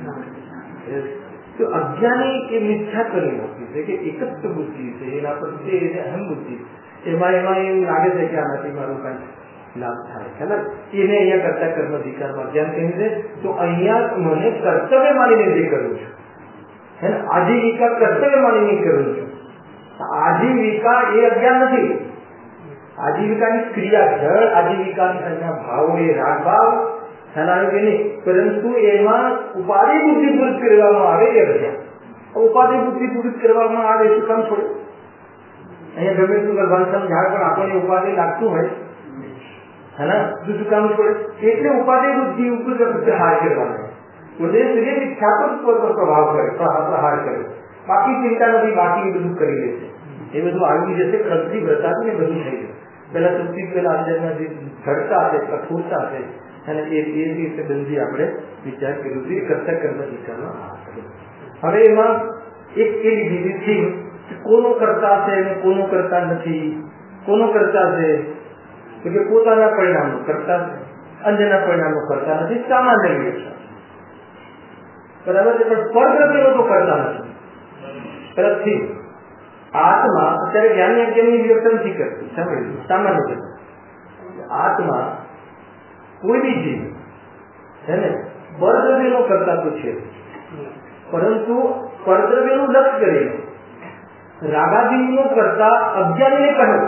તો અજ્ઞાની એ મિથ્યા કરી નાખી છે કે એક જ બુદ્ધિ છે, એના પ્રત્યે એને અહમ બુદ્ધિ, એમાં એમાં એવું લાગે છે કે આનાથી મારું કઈ લાભ થાય, ખબર? એને અહીંયા કરતા કર્મ અધિકારમાં અજ્ઞાન કહે છે. તો અહીંયા મને કર્તવ્ય માનીને જે કરું છું, હે ને, આજીવિકા કર્તવ્ય માનીને કરું છું, આજીવિકા એ અજ્ઞાન નથી. આજીવિકાની ક્રિયા જળ, આજીવિકાની અહીંયા ભાવો એ રાગ ભાવ થનારો કે નહીં, પરંતુ એમાં ઉપાધિ બુદ્ધિ પૂરિત કરવામાં આવે એ અજ્ઞાન. ઉપાધિ બુદ્ધિ પૂરિત કરવામાં આવે શું કામ છોડે? અહીંયા ગમે શું ભગવાન સમજાવે પણ આપણને ઉપાધિ લાગતું હોય, હે ને, શું કામ છોડે? એટલે ઉપાધિ બુદ્ધિ ઉપર પ્રહાર કરવાનો, ઉદ્દેશ્ય ખ્યાત પર પ્રભાવ કરે, પ્રહાર કરે, બાકી ચિંતા નથી, બાકી બધું કરી લે છે. એ બધું આવી જશે, ક્રંતિ વ્રતાથી ને બધું થઈ જશે. પેલા સૌથી પેલા અંદરના જે ઘડતા છે, કઠોરતા છે, અને એ રીતે બંધી આપણે વિચાર કર્યું છે કરતા કર્મ વિચારનો. હવે એમાં એક એ લીધી થીમ કે કોનો કરતા છે અને કોનો કરતા નથી. કોનો કરતા છે તો કે પોતાના પરિણામો કરતા છે, અન્યના પરિણામો કરતા નથી, સામાન્ય વ્યવસ્થા, બરાબર છે. પણ પરદ્રવ્યનો તો કરતા નથી. તરફથી આત્મા અત્યારે જ્ઞાની અજ્ઞાનની વ્યક્ત નથી કરતી, સાંભળ્યું? સામાન્ય છે આત્મા કોઈ બી જીવ છે ને પરદ્રવ્યનો કરતા તો છે, પરંતુ પરદ્રવ્યનું લક્ષ કરીને રાગાદીનો કરતા અજ્ઞાનીને કહ્યું.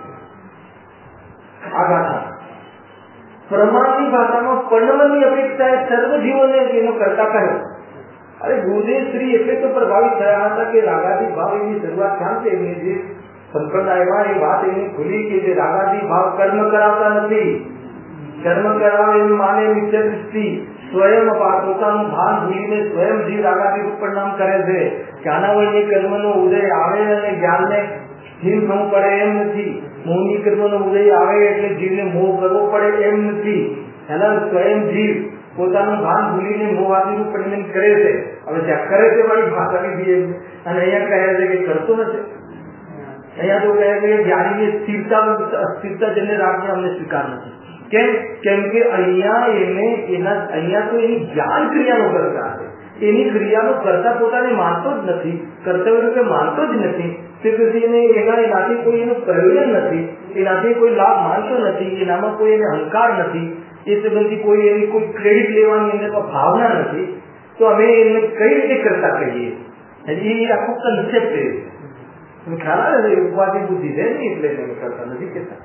આ ગાથા પ્રમાણની ભાષામાં પરણમની અપેક્ષાએ સર્વ જીવોને એનો કરતા કહ્યો. અરે ગુરુદેવ શ્રી એટલે તો પ્રભાવિત થયા હતા કે રાગાદી ભાવ એની શરૂઆત ક્યાં છે, એમની જે સંપ્રદાયમાં એ વાત એની ખુલી કે જે રાગાદી ભાવ કર્મ કરાવતા નથી, કર્મ કરાવે એવી માને નિત્ય દૃષ્ટિ, સ્વયં પોતાનું ભાન ભૂલીને સ્વયં જીવ રાગાદી રૂપ પરિણામ કરે છે. જ્ઞાનાવય કર્મનો ઉદય આવે અને જ્ઞાનને સ્થિર ન પડે એમ નથી. મોહની કર્મનો ઉદય આવે એટલે જીવને મોહ કરવો પડે એમ નથી. એના સ્વયં જીવ પોતાનું ભાન ભૂલીને મોહાદી રૂપ પરિણામ કરે છે. હવે ત્યાં કરે છે વાળી ભાષા લીધી અને અહીંયા કહે છે કે કરતો નથી. અહીંયા તો કહે છે કે જ્ઞાનીની સ્થિરતા અસ્થિરતા જેને રાખને અમને સ્વીકાર નથી. કેમ? કેમ કે અહીંયા એને એના અહીંયા તો એની જ્ઞાન ક્રિયાનો કરતા છે, એની ક્રિયાનો કરતા પોતાને માનતો જ નથી, કર્તવ્ય રૂપે માનતો જ નથી. તે પછી એને એના એનાથી કોઈ એનું પ્રયોજન નથી, એનાથી કોઈ લાભ માનતો નથી, એનામાં કોઈ એને અહંકાર નથી, એ સંબંધી કોઈ એની કોઈ ક્રેડિટ લેવાની અંદર ભાવના નથી. તો અમે એને કઈ રીતે કરતા કહીએ? એ આખો કન્સેપ્ટ એ ખ્યાલ આવે છે. ઉપાધિ બુદ્ધિ છે ને એટલે એને કરતા નથી કહેતા.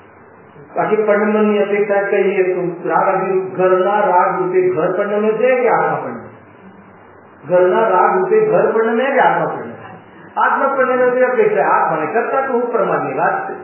બાકી પરિણમની અપેક્ષા કહીએ તો રાગ ઘરના રાગ રૂપે ઘર પરિણમે છે કે આત્મા પરિણમે? ઘરના રાગ રૂપે ઘર પરિણમે કે આત્મા પરિણમે? આત્મા પરિણમે અપેક્ષા આત્માને કરતા તો હું પ્રમાણની વાત છે,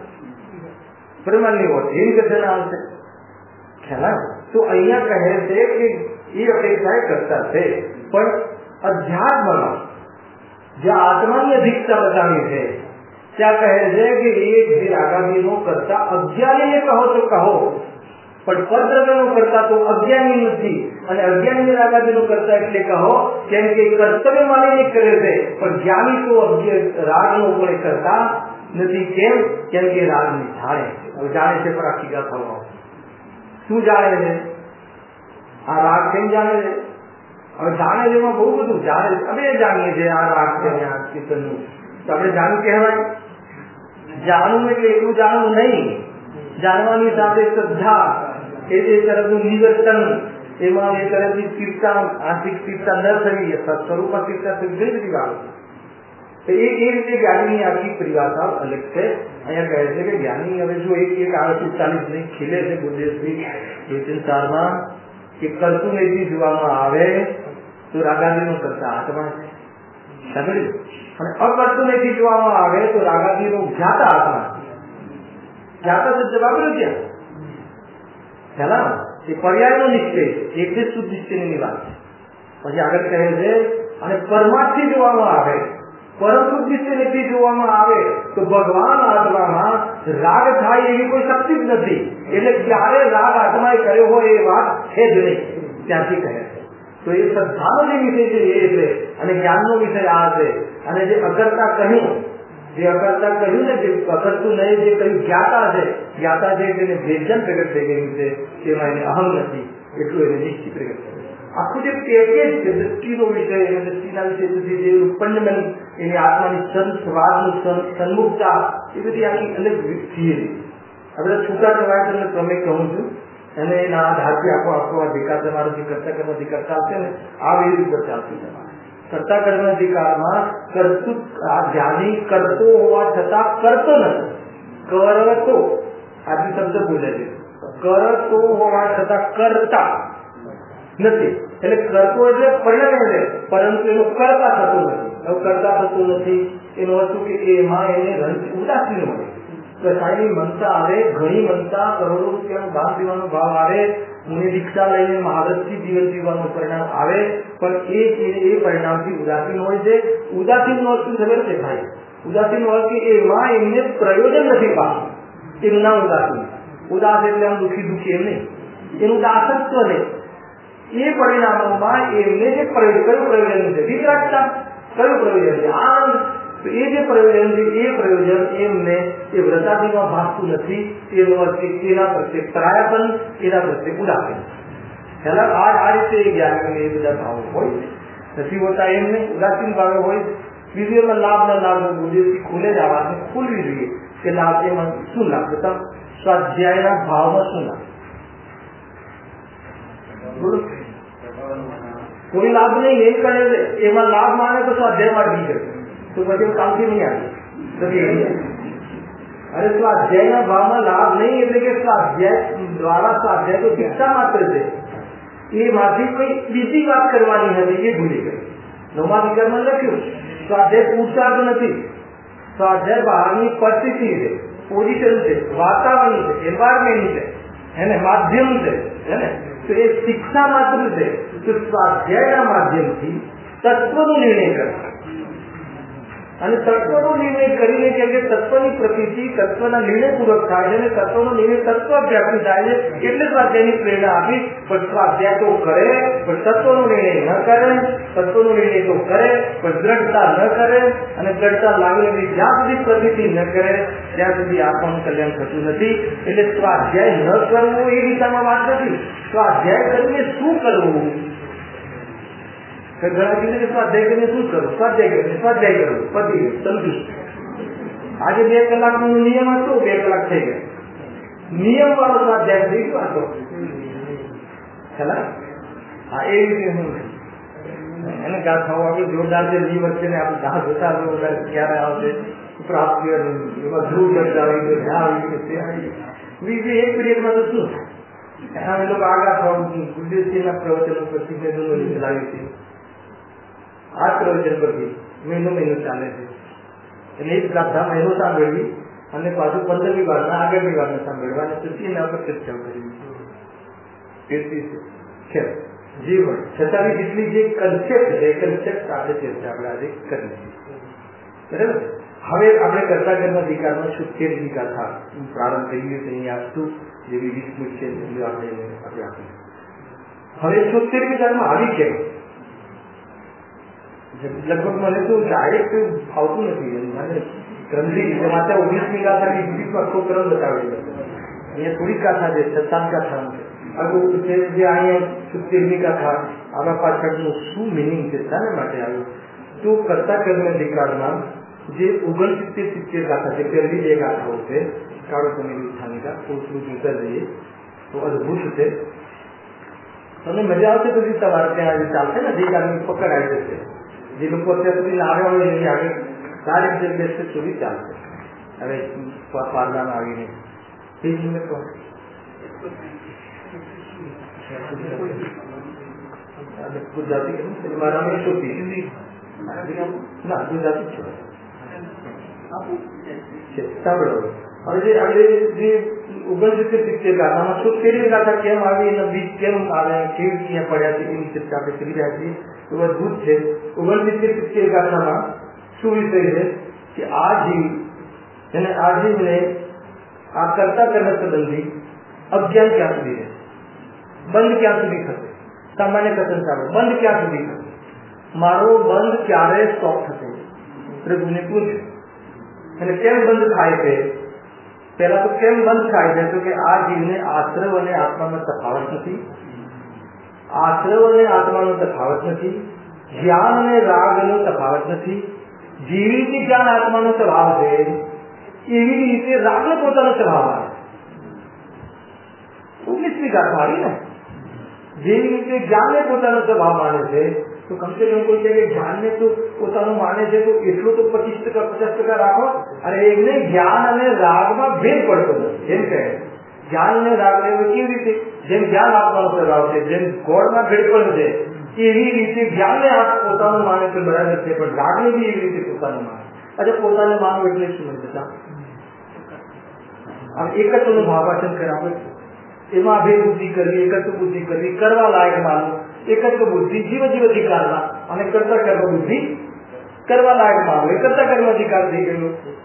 પ્રમાણની વાત એમ કથન આવશે ખ્યાલ. તો અહીંયા કહે છે કે એ અપેક્ષા કરતા છે, પણ અધ્યાત્મમાં જ્યાં આત્માની અધિકતા બતાવી છે ત્યાં કહે છે કે એ જે રાગાદીનો કરતા અજ્ઞાનીને કહો તો કહો, પણ પરદ્રવ્યનો કરતા તો અજ્ઞાની નથી. અને અજ્ઞાની રાગાદીનો કરતા એટલે કહો કેમ કે કર્તવ્ય માનીને કરે છે, પણ જ્ઞાની તો રાગનો પણ કરતા નથી. કેમ? કેમ કે રાગને જાણે છે. જાણે છે પણ આખી ગાથાઓ શું જાણે છે? આ રાગ કેમ જાણે છે? હવે જાણે છે એમાં બહુ બધું જાણે છે. અમે જાણીએ છીએ આ રાગ છે આ કીર્તનનું, તો આપણે જાણવું કહેવાય. જાણવું એટલે એટલું જાણવું નહીં, જાણવાની સાથે શ્રદ્ધા, એ જે તરફનું નિવર્તન, એમાં એ તરફની સ્થિરતા, આંતરિક સ્થિરતા ન થવી, સ્વરૂપમાં સ્થિરતા થવી, ઘણી બધી વાત છે. એ એ રીતે જ્ઞાનીની આખી પરિભાષા અલગ છે. અહીંયા કહે છે કે જ્ઞાની હવે જો એક એક આડત્રીસ ચાલીસ નહીં ખીલે છે ગુરુદેવશ્રી એ સંસારમાં કે કરતું નહીં જોવામાં આવે તો રાગાદીનો કરતા આત્મા છે, સાંભળ્યું? અને અકર્તું નહીં જોવામાં આવે તો રાગાદીનો જ્ઞાતા આત્મા. જ્ઞાતા તો જવાબ ક્યાં ખ્યાલ? એ પર્યાયનો નિશ્ચય, એક જ શુદ્ધ નિશ્ચયની વાત છે. પછી આગળ કહે છે અને પરમાર્થી જોવામાં આવે, પરંતુ નિશ્ચયથી જોવામાં આવે તો ભગવાન આત્મામાં રાગ થાય એવી કોઈ શક્તિ જ નથી. એટલે ક્યારે રાગ આત્માએ કર્યો હોય એ વાત છે જ નહીં. ત્યાંથી કહે છે તો એ શ્રદ્ધાનો જે વિષય છે એ છે અને જ્ઞાનનો વિષય આ છે. અને જે અકર્તા કહ્યું, જે અકર્તા કહ્યું ને, જે અકર્તું નહીં, જે કહ્યું જ્ઞાતા છે, જ્ઞાતા છે તેને વેદન પ્રગટ થઈ ગયું છે, તેમાં એને અહમ નથી એટલું એને નિશ્ચિત પ્રગટ થયું. આખું જે પેકેજ છે દ્રષ્ટિનો વિષય, અને દ્રષ્ટિના વિષય જે ફંડમેન્ટ એની આત્માની સંસ્વાદનું સન્મુખતા, એ બધી આખી અલગ થિયરી. આ બધા છૂટા છવાય તમને પ્રમેય કહું છું, અને એના આધારથી આખો આખો અધિકાર તમારો જે કરતા કર્મ અધિકાર ચાલશે ને, આ વેદ ઉપર ચાલશે. તમારે કરતા કર્મ અધિકારમાં કરતું આ ધ્યાની કરતો હોવા છતાં કરતો નથી, કરતો આજે શબ્દ બોલે છે, કરતો હોવા છતાં કરતા નથી. એટલે કરતો એટલે પરિણામે છે, પરંતુ એનો કરતા થતો નથી. હવે કરતા થતો નથી એનો અર્થ કે એમાં એને રંજ ઉદાસીન હોય. કસાયની મનતા આવે, ઘણી મનતા, કરોડો રૂપિયાનું દાન દેવાનો ભાવ આવે, મને દીક્ષા લઈને મહારથથી જીવન જીવવાનું પરિણામ આવે, પણ એ એ પરિણામથી ઉદાસીન હોય છે. ઉદાસીન નો અર્થ ખબર છે ભાઈ? ઉદાસીન નો અર્થ કે એમાં એમને પ્રયોજન નથી પામતું, એનું નામ ઉદાસીન. ઉદાસ એટલે આમ દુઃખી દુઃખી એમ નહીં, એનું દાસત્વ નહીં. એ પરિણામોમાં એમને જે પ્રયોજન, કયું પ્રયોજન છે? વિતરાગતા. કયું પ્રયોજન છે? આનંદ. તો એ જે પ્રયોજન છે, એ પ્રયોજન એમને એ વ્રતાદિમાં ભાગતું નથી. એનો અર્થ એના પ્રત્યે પરાયાપન, એના પ્રત્યે ઉદાસીન. પહેલા આ આ રીતે એ જ્ઞાન એ બધા ભાવો હોય નથી હોતા, એમને ઉદાસીન ભાવે હોય. બીજું એમાં લાભ ના લાભ બુદ્ધિથી ખુલે જ આ વાતને ખુલવી જોઈએ કે લાભ એમાં શું લાભ થતા, સ્વાધ્યાયના ભાવમાં શું લાભ. કોઈ લાભ નહીં એ કરે એમાં લાભ માને તો સ્વાધ્યાય માટે નહીં કરે, તો પછી કામથી નહીં આવે. અરે સ્વાધ્યાયના ભાવમાં લાભ નહીં એટલે કે સ્વાધ્યાય દ્વારા સ્વાધ્યાય તો શિક્ષા માત્ર છે, એમાંથી કોઈ બીજી વાત કરવાની હતી એ ભૂલી ગઈ. નવમા અધિકારમાં લખ્યું સ્વાધ્યાય પુરુષાર્થ નથી, સ્વાધ્યાય બહારની પરિસ્થિતિ છે, પોઝિશન છે, વાતાવરણ છે, એન્વાયરમેન્ટ છે, એને માધ્યમ છે, એને તો એ શિક્ષા માત્ર છે. તો સ્વાધ્યાયના માધ્યમથી તત્વનો નિર્ણય કરે, અને તત્વનો નિર્ણય કરીને કેમ કે તત્વની પ્રતિતિ તત્વના નિર્ણયપૂર્વક થાય છે, અને તત્વનો નિર્ણય તત્વ વ્યાપી થાય છે, એટલે સ્વાધ્યાયની પ્રેરણા આપી. પણ સ્વાધ્યાય તો કરે પણ તત્વનો નિર્ણય ન કરે, તત્વનો નિર્ણય તો કરે પણ દ્રઢતા ન કરે, અને દ્રઢતા લાગેલી જ્યાં સુધી પ્રતિતિ ન કરે ત્યાં સુધી આત્માનું કલ્યાણ થતું નથી. એટલે સ્વાધ્યાય ન કરવું એ દિશામાં વાત નથી, સ્વાધ્યાય કરીને શું કરવું. ઘણા કીધું કે સ્વાધ્યાય કરીને શું કરવું, સ્વાધ્યાય કરીને સ્વાધ્યાય કરવું, પતિ સંતુષ્ટ. આજે બે કલાક નો નિયમ હતો, બે કલાક થઈ ગયા. નિયમ વાળો સ્વાધ્યાય થઈ ગયો હતો. હા એ રીતે હું એને ગાથાઓ આપણે જોરદાર છે. વી વચ્ચે ને આપણે ઘા જોતા ક્યારે આવશે પ્રાપ્ત એમાં ધ્રુવ ચર્ચા આવી ગયો, જ્યાં આવી ગયો તે આવી વી એક પીરિયડમાં તો શું અમે લોકો આગળ થવા ગુરુદેવજીના પ્રવચનો પરથી મેં ચલાવી છે. આ પ્રવચન પરથી મહિનો મહિનો ચાલે છે. એટલે એક પ્રાર્થના મહિનો સાંભળવી અને પાછું પંદરમી વારના આગળની વારના સાંભળવા, અને પછી એના પર ચર્ચા કરવી. એટલી છે જીવન છતાં જેટલી જે કન્સેપ્ટ છે એ કન્સેપ્ટ સાથે ચર્ચા આપણે આજે કરી બરાબર. હવે આપણે કરતા કર્મ અધિકારમાં છોતેર ગાથા પ્રારંભ કરીએ છીએ. અહીંયા આપશું જેવી વીસ મિનિટ છે આપણે આપણે આપીશું. હવે છોતેર ગાથામાં આવી છે લગભગ મને તો ડાયરેક્ટ આવતું નથી. મને ક્રમથી માત્ર ઓગણીસમી ગાથા વીસમાં આખો ક્રમ બતાવેલો. અહીંયા થોડીક ગાથા છે, સત્તાવન ગાથા છે. જે અહીંયા સિત્તેરમી ગાથા આવા પાછળનું શું મિનિંગ છે શાના માટે આવ્યું. તો કરતા કર્મ અધિકારમાં જે ઓગણસિત્તેર સિત્તેર ગાથા છે, પહેલી બે ગાથાઓ છે કાળો કમેલી સ્થાનિકા, થોડું જોતા જઈએ તો અદભુત છે. તમને મજા આવશે પછી તમારે ત્યાં આજે ચાલશે ને અધિકારની પકડ આવી જશે. જે લોકો અત્યાર સુધી આવ્યા હોય એની આગળ સારી રીતે બેસશે સુધી ચાલશે. હવે પારલામાં આવીને એ જ મને કહો ગુજરાતી મારા શોધી ના ગુજરાતી છે સાંભળો. હવે જે આપણે જે ઓગણસિત્તેર સિત્તેર ગાથામાં છોતેર ગાથા કેમ આવી, એના બીજ કેમ આવે, કેવી ક્યાં પડ્યા છે એની ચર્ચા આપણે કરી રહ્યા છીએ. તો અદભુત છે. ઓગણસિત્તેર સિત્તેર ગાથામાં શું વિષય છે કે આ જીવ અને આ જીવને આ કરતા કર્મ સંબંધી અજ્ઞાન ક્યાં સુધી રહે, બંધ ક્યાં સુધી થશે. સામાન્ય કથન ચાલો બંધ ક્યાં સુધી થશે, મારો બંધ ક્યારે સ્ટોપ થશે, પ્રભુને પૂછ્યું. અને કેમ બંધ થાય છે? પેલા તો કેમ બંધ થાય છે? તો કે આ જીવને આશ્રવ અને આત્મામાં તફાવત નથી, આશ્રવ અને આત્માનો તફાવત નથી, જ્ઞાન અને રાગનો તફાવત નથી. જેવી રીતે જ્ઞાન આત્માનો સ્વભાવ છે એવી રીતે રાગને પોતાનો સ્વભાવ આવે. સ્વીકાર મારી ને જેવી રીતે જ્ઞાનને પોતાનો સ્વભાવ માને છે, તો કમસે કમ કોઈ છે કે જ્ઞાનને તો પોતાનું માને છે તો એટલું તો પચીસ ટકા પચાસ ટકા રાખો. અને એમને જ્ઞાન અને રાગમાં ભેદ પડતો નથી. જેમ કે જ્ઞાન અને રાગ કેવી રીતે, જેમ જ્ઞાન આપવાનો સ્વભાવ છે, જેમ ગોળમાં ભેદ પડે છે એવી રીતે જ્ઞાનને આપ પોતાનું માને તો બરાબર છે, પણ રાગને બી એવી રીતે પોતાનું માને. અરે પોતાને માનવું એટલે શું બધા આમ એકત્વનું ભાવાચન કરાવે છે. એમાં ભેદ બુદ્ધિ કરવી, એકત્વ બુદ્ધિ કરવી, કરવા લાયક માનવું, એકત્વ બુદ્ધિ જીવ જીવ અધિકારમાં અને કરતા કર્મ બુદ્ધિ કરવા લાયક માનવું, એ કરતા કર્મ અધિકાર થઈ ગયો.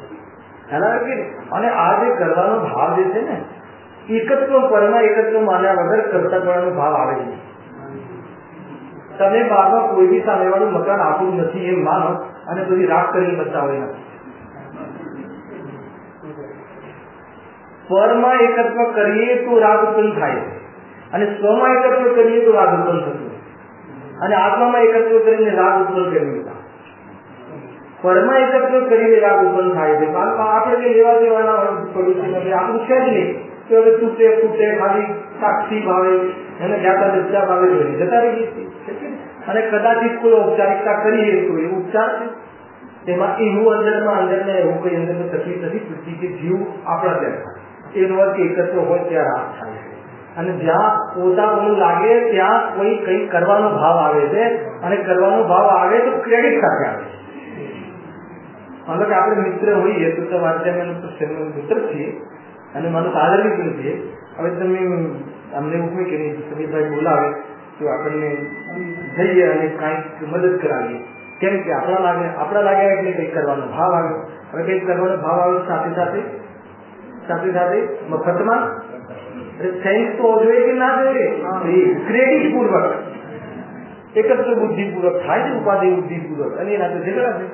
અને આ જે કરવાનો ભાવ જે છે ને, એકત્વ પરમાં એકત્વ માન્યા વગર કરતા કરવાનો ભાવ આવે છે. તમે બારમાં કોઈ બી સામે વાળું મકાન આપવું નથી એમ માનો અને પછી રાગ કરીને બતાવો નથી. પરમાં એકત્વ કરીએ તો રાગ ઉત્પન્ન થાય અને સ્વમાં એકત્વ કરીએ તો રાગ ઉત્પન્ન થતું, અને આત્મામાં એકત્વ કરીને રાગ ઉત્પન્ન કરી. પરમાં એકત્વ કરીને રાગ ઉત્પન્ન થાય છે. આપણે કઈ લેવા દેવાના પડોશી નથી, આપણું છે જ નહીં કે હવે તૂટે ફૂટે ખાલી સાક્ષી ભાવે એને જાતા જતા ભાવે જોઈ જતા રહી છે. અને કદાચિત કોઈ ઔપચારિકતા કરીએ તો એ ઉપચાર છે. તેમાં એવું અંદરમાં અંદરને એવું કઈ અંદરમાં તકલીફ નથી પડતી કે જીવ આપણા ત્યાં એનો અર્થ એકત્ર હોય ત્યાં રાગ થાય છે. અને જ્યાં પોતાનું લાગે ત્યાં કોઈ કઈ કરવાનો ભાવ આવે છે, અને કરવાનો ભાવ આવે તો ક્રેડિટ સાથે આવે છે. મતલબ કે આપણે મિત્ર હોઈએ તો તમારે મિત્ર છીએ અને મારું આદરણી પણ છીએ. હવે તમે અમને એવું કે નહીં સમીરભાઈ બોલાવે તો આપણને જઈએ અને કાંઈક મદદ કરાવીએ, કેમ કે આપણા લાગે આપણા લાગ્યા એટલે કંઈક કરવાનો ભાવ આવે. હવે કંઈક કરવાનો ભાવ આવે સાથે સાથે સાથે સાથે મફતમાં થેન્ક્સ તો જોઈએ કે ના જોઈએ, ક્રેડિટ પૂર્વક એકત્ર બુદ્ધિપૂર્વક થાય છે, ઉપાધિ બુદ્ધિપૂર્વક, અને એના તો ઝઘડા છે.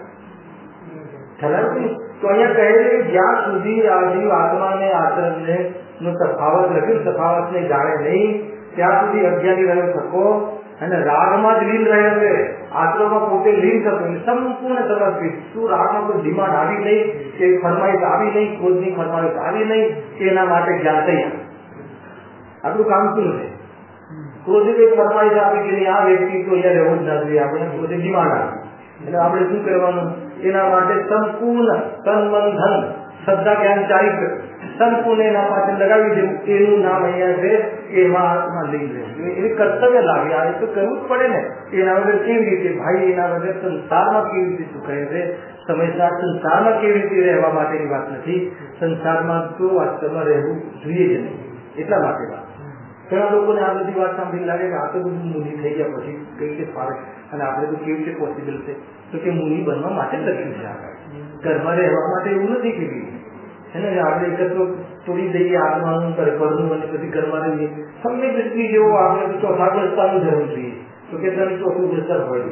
તો અહીંયા કહે છે કે જ્યાં સુધી આજીવ આત્મા ને આચરણને નો તફાવત લખ્યું, તફાવતને જાણે નહીં ત્યાં સુધી અજ્ઞાની રહ્યો શકો અને રાગમાં જ લીન રહ્યો છે. આત્મામાં પોતે લીન થતો સંપૂર્ણ સમર્પિત. શું રાગમાં કોઈ ડિમાન્ડ આવી નહીં, કે ફરમાઈશ આવી નહીં, ક્રોધની ફરમાઈશ આવી નહીં કે એના માટે જ્ઞાન તૈયાર. આપણું કામ શું છે? ક્રોધિત એક ફરમાઈશ આપી કે આ વ્યક્તિ તો અહીંયા રહેવું જ ના જોઈએ, આપણે ક્રોધિત ડિમાન્ડ આપી એટલે આપણે શું કરવાનું? એના માટે સંપૂર્ણ તન મન ધન શ્રદ્ધા જ્ઞાન ચારિત્ર સંપૂર્ણ એના પાછળ લગાવી દેવું. એનું નામ અહીંયા છે એમાં આત્મા લઈ રહેવું. એવી કર્તવ્ય લાગે, આ તો કરવું જ પડે ને. એના વગર કેવી રીતે ભાઈ, એના વગર સંસારમાં કેવી રીતે શું કહે છે? સમજદાર સંસારમાં કેવી રીતે રહેવા માટેની વાત નથી. સંસારમાં તો વાસ્તવમાં રહેવું જોઈએ જ નહીં, એટલા માટે વાત. ઘણા લોકોને આ બધી વાત સાંભળી લાગે કે આ તો બધું મુનિ થઈ ગયા પછી કઈ રીતે ફાવે, અને આપણે તો કેવી રીતે પોસિબલ છે? તો કે મુનિ બનવા માટે લખ્યું છે. આગળ ઘરમાં રહેવા માટે એવું નથી કીધું એને. આપણે એકત્ર તોડી દઈએ આત્માનું કરવું અને પછી ઘરમાં રહીએ. સમ્યક દ્રષ્ટિ જેવો આપણે ચોથા ગ્રસ્તાનું ધર્મ જોઈએ તો કે તમે ચોથું ગ્રસ્તર હોય.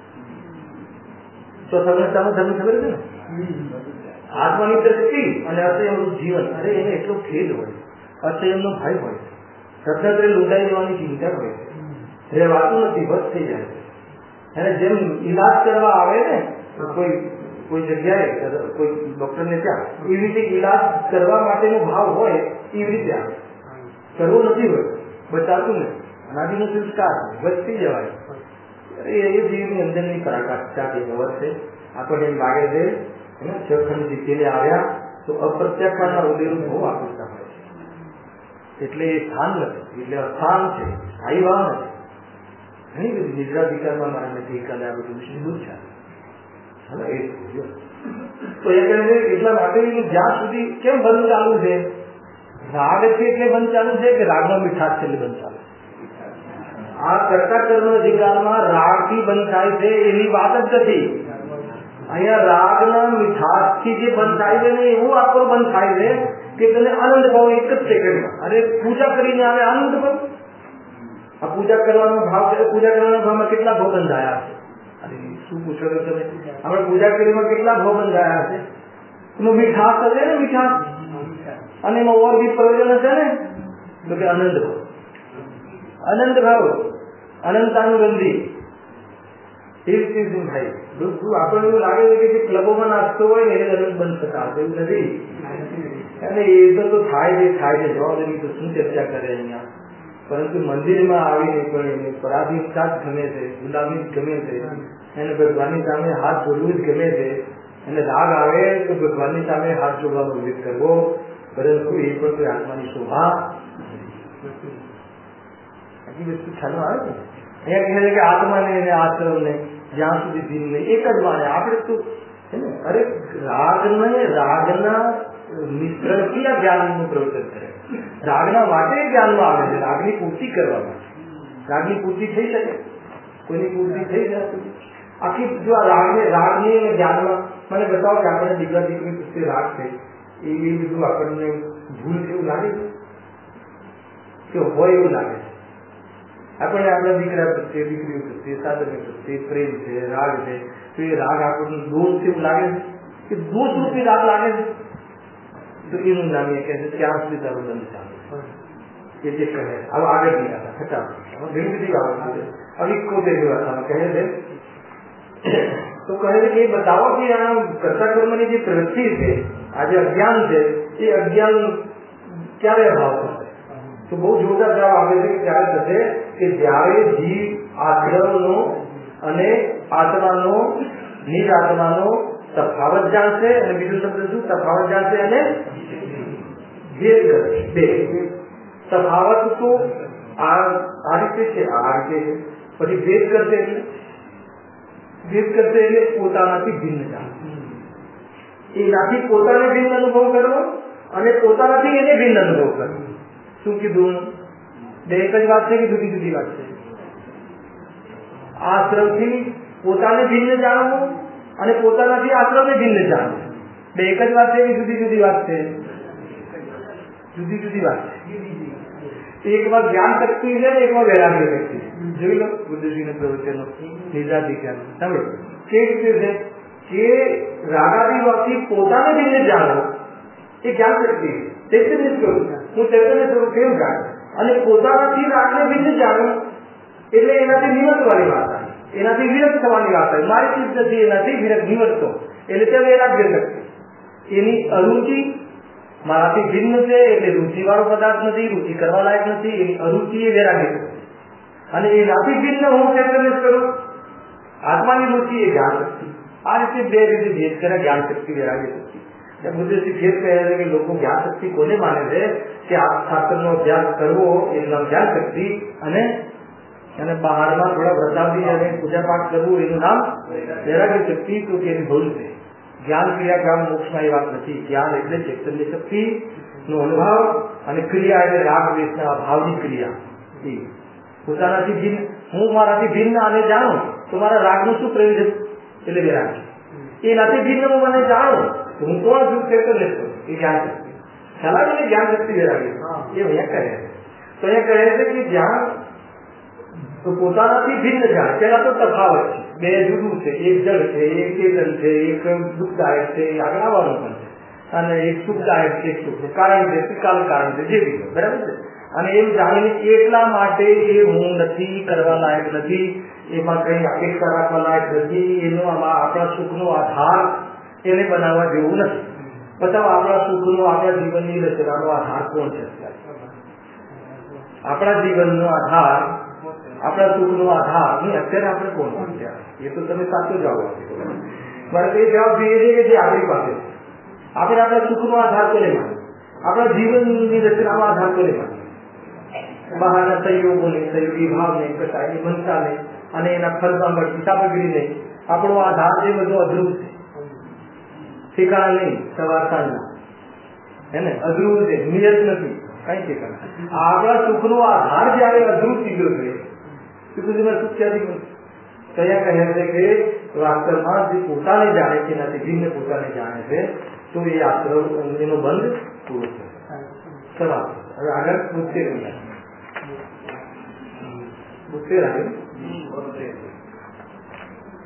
ચોથા ગ્રસ્તાનો ધર્મ ખબર છે ને? આત્માની દ્રષ્ટિ અને અસંયમનું જીવન. અરે એને એટલો ખેદ હોય, અસંયમનો ભય હોય, રત્નત્રે લૂંટાઈ જવાની ચિંતા હોય છે, રહેવાતું નથી, બસ થઈ જાય છે. અને જેમ ઈલાજ કરવા આવે ને કોઈ કોઈ જગ્યાએ કોઈ ડોક્ટર ને ત્યાં, એવી રીતે ઈલાજ કરવા માટેનો ભાવ હોય એવી રીતે આવે. કરવો નથી હોય, બચાવતું નથી, અનાદિનો સંસ્કાર બચતી જવાય. એ જીવની અંદરની પરાકાષ્ઠા એ ખબર છે. આપણને એમ લાગે છે એને છખંડ જીતીને આવ્યા તો અપ્રત્યાખ્યાના ઉદેરું બહુ આકર્ષતા હોય છે. એટલે એ સ્થાન નથી, એટલે અસ્થાન છે, સ્થાયી ભાવ નથી. ઘણી બધી નિદ્રાધિકારમાં મારે નથી કાલે આ બધું મુશ્કેલ છે. તો એ કહે છે એટલા માટે જ્યાં સુધી કેમ બંધ ચાલુ છે? રાગ છે એટલે બંધ ચાલુ છે કે રાગનો મીઠાશ છે એટલે બંધ ચાલુ છે? આ કરતા કર્મ અધિકારમાં રાગ થી બંધ થાય છે એની વાત જ નથી. અહીંયા રાગના મીઠાશ થી જે બંધ થાય છે ને એવું આખો બંધ થાય છે કે તને આનંદ ભાવ એક જ સેકન્ડમાં. અરે પૂજા કરીને આવે આનંદ ભાવ. આ પૂજા કરવાનો ભાવ છે, પૂજા કરવાના ભાવમાં કેટલા ભાવ બંધાયા છે? શું પૂછો છો તમે? આપણે પૂજા કરીમાં કેટલા ભાવ બંધાયા છે, એમાં મીઠાશ હશે ને, મીઠાશ, અને એમાં ઓર બી પ્રયોજન હશે ને, તો કે આનંદ ભાવ, અનંત ભાવ, અનંતાનુબંધી. ભાઈ આપણને એવું લાગે છે કે જે ક્લબોમાં નાચતો હોય ને એ અનંત બંધ થતા હશે, એવું નથી. અને એ તો થાય છે, થાય છે, જવાબદારી તો શું ચર્ચા કરે અહીંયા. પરંતુ મંદિરમાં આવીને પણ એને પરાધીનતા જ ગમે છે, ગુલામી જ ગમે છે, એને ભગવાનની સામે હાથ જોડવું જ ગમે છે. અને રાગ આવે તો ભગવાનની સામે હાથ જોડવાનો વિવેક કરવો, પરંતુ એ પણ કોઈ આત્માની શોભા આટલી વસ્તુ ખ્યાલ આવે ને. અહીંયા કહે છે કે આત્માને અને આશ્રમને જ્યાં સુધી દિન નહીં એક જ માને. આપણે તો છે ને, અરે રાગને રાગના મિશ્રણથી આ જ્ઞાનનું પ્રવચન કરે. રાગના માટે જ્ઞાનમાં આવે છે, રાગની પૂર્તિ કરવા માટે. રાગની પૂર્તિ થઈ શકે? કોઈની પૂર્તિ થઈ જશે? આખી જો આ રાગને રાગની અને જ્ઞાનમાં મને બતાવો કે આપણે દીકરા દીકરી પ્રત્યે રાગ છે, એ બધું આપણને ભૂલ જેવું લાગે છે કે હોય એવું લાગે છે? આપણને આપણા દીકરા પ્રત્યે, દીકરીઓ પ્રત્યે, સાધન પ્રત્યે પ્રેમ છે, રાગ છે, તો એ રાગ આપણને દોષ જેવું લાગે છે કે દોષ રૂપી રાગ લાગે છે? તો એનું નામ એ કહે છે ત્યાં સુધી તારું બંધ ચાલે. એ જે કહે હવે આગળ નહીં આવતા ખટા ઘણી બધી બાબત છે. અવિકોતેર ભાષામાં કહે છે, તો કહે છે કે એ બતાવો કે આ કર્તા કર્મની જે પ્રવૃત્તિ છે, આ જે અજ્ઞાન છે, એ અજ્ઞાન ક્યારે અભાવ થશે? તો બહુ જોરદાર જવાબ આપે છે કે ત્યારે થશે કે જ્યારે જીવ આશ્રમનો અને આત્માનો, નિજ આત્માનો તફાવત જાણશે, અને બીજું શબ્દ શું? તફાવત જાણશે અને ભેદ કરશે. બે તફાવત તો આ આ રીતે છે, આ રીતે છે, પછી ભેદ કરશે એટલે ભેદ કરશે એટલે પોતાનાથી ભિન્ન જાણશે. એનાથી પોતાને ભિન્ન અનુભવ કરવો અને પોતાનાથી એને ભિન્ન અનુભવ કરવો. શું કીધું? બે એક જ વાત છે કે જુદી જુદી વાત છે? આશ્રમથી પોતાને ભિન્ન જાણવું અને પોતાનાથી આશ્રમને ભિન્ન જાણવું, બે એક જ વાત છે કે જુદી જુદી વાત છે? જુદી જુદી વાત છે. એકમાં જ્ઞાન શક્તિ છે ને એકમાં વૈરાગ્ય શક્તિ છે. જોઈ લો બુદ્ધજીના પ્રવચનો, નિજાધિકાર સમજો કેવી રીતે છે કે રાગાદિથી પોતાને ભિન્ન જાણવું એ જ્ઞાન શક્તિ છે, ચૈતન્ય સ્વરૂપ. હું ચૈતન્ય સ્વરૂપ કેવું જાણું? અને પોતાનાથી રાગને ભિન્ન જાણું એટલે એનાથી નિવર્તવાની વાત આવે, એનાથી વિરક્ત થવાની વાત આવે. મારી ચીજ નથી, એનાથી વિરક્ત નિવર્તો એટલે તે વૈરાગ્ય શક્તિ. એની અરુચિ મારાથી ભિન્ન છે એટલે રુચિ વાળો પદાર્થ નથી, રુચિ કરવા લાયક નથી, એની અરુચિ એ વૈરાગ્ય શક્તિ. અને એનાથી ભિન્ન હું ચૈતન્ય કરું, આત્માની રુચિ એ જ્ઞાન શક્તિ. આ રીતે બે રીતે ભેદ કરે, જ્ઞાન શક્તિ, વૈરાગ્ય શક્તિ. બુદ્ધિસ્ટ ફેર કહે છે કે લોકો જ્ઞાન શક્તિ કોને માને છે કે આ શાસ્ત્રનો અભ્યાસ કરવો એનું નામ જ્ઞાન શક્તિ, અને અને બહારમાં થોડા વ્રતાદી અને પૂજા પાઠ કરવું એનું નામ વૈરાગ્ય શક્તિ. તો કે એની ભૂલ છે. જ્ઞાન ક્રિયા કામ મોક્ષમાં એ વાત નથી. જ્ઞાન એટલે ચૈતન્ય શક્તિ નો અનુભવ, અને ક્રિયા એટલે રાગ દ્વેષના અભાવની ક્રિયા. પોતાનાથી ભિન્ન, હું મારાથી ભિન્ન આને જાણું તો મારા રાગનું શું પ્રયોજન? એટલે વૈરાગ્ય. એનાથી ભિન્ન હું મને જાણું તો હું કોણ છું? ચૈતન્ય છું. એ જ્ઞાન શક્તિ. ખ્યાલ આવે ને? જ્ઞાન શક્તિ વૈરાગ્ય એ અહીંયા કહે છે. તો અહીંયા કહે છે કે જ્યાં તો પોતાનાથી ભિન્ન જાણ, પેલા તો તફાવત છે, બે જુદું છે. એક જળ છે, એક ચેતન છે, એક દુઃખદાયક છે, આગળ આવવાનું પણ છે, અને એક સુખદાયક છે, એક સુખ છે, કારણ છે, ત્રિકાલ કારણ છે, જે બી બરાબર છે. અને એમ જાણીને એટલા માટે એ હું નથી, કરવા લાયક નથી, એમાં કઈ અપેક્ષા રાખવા લાયક નથી, એનો આપણા સુખનો આધાર એને બનાવવા જેવું નથી. બતાવો આપણા સુખનો, આપણા જીવનની રચનાનો આધાર કોણ છે? આપણા જીવનનો આધાર, આપણા સુખનો આધાર નહીં અત્યારે આપણે કોણ છે? એ તો તમે સાચો જવાબ આપો. મારે એ જવાબ જોઈએ છે કે જે આપણી પાસે છે. આપણે આપણા સુખનો આધાર કોને માને? આપણા જીવનની રચનાનો આધાર કોને માને? બહારના સહયોગો નહીં, સહયોગી ભાવ નહીં, કશાયની મનતા નહીં, અને એના ફરવા મળતી સામગ્રી નહીં. આપણો આધાર એ બધો અધ્રુવ છે, ઠેકાણા નહીં, સવાર સાંજના હે ને, અધ્રુવ છે, નિયત નથી, કઈ ઠેકાણા. આપણા સુખનો આધાર જયારે અધ્રુવ સીધો છે સુખ ક્યાંથી મળશે? તો અહીંયા કહે છે કે વાસ્તવમાં જે પોતાને જાણે છે એનાથી ભિન્ન પોતાને જાણે છે, તો એ આશ્રમ એનો બંધ પૂરો થશે. સવાલ હવે આગળ બોતેર બોતેર આગળ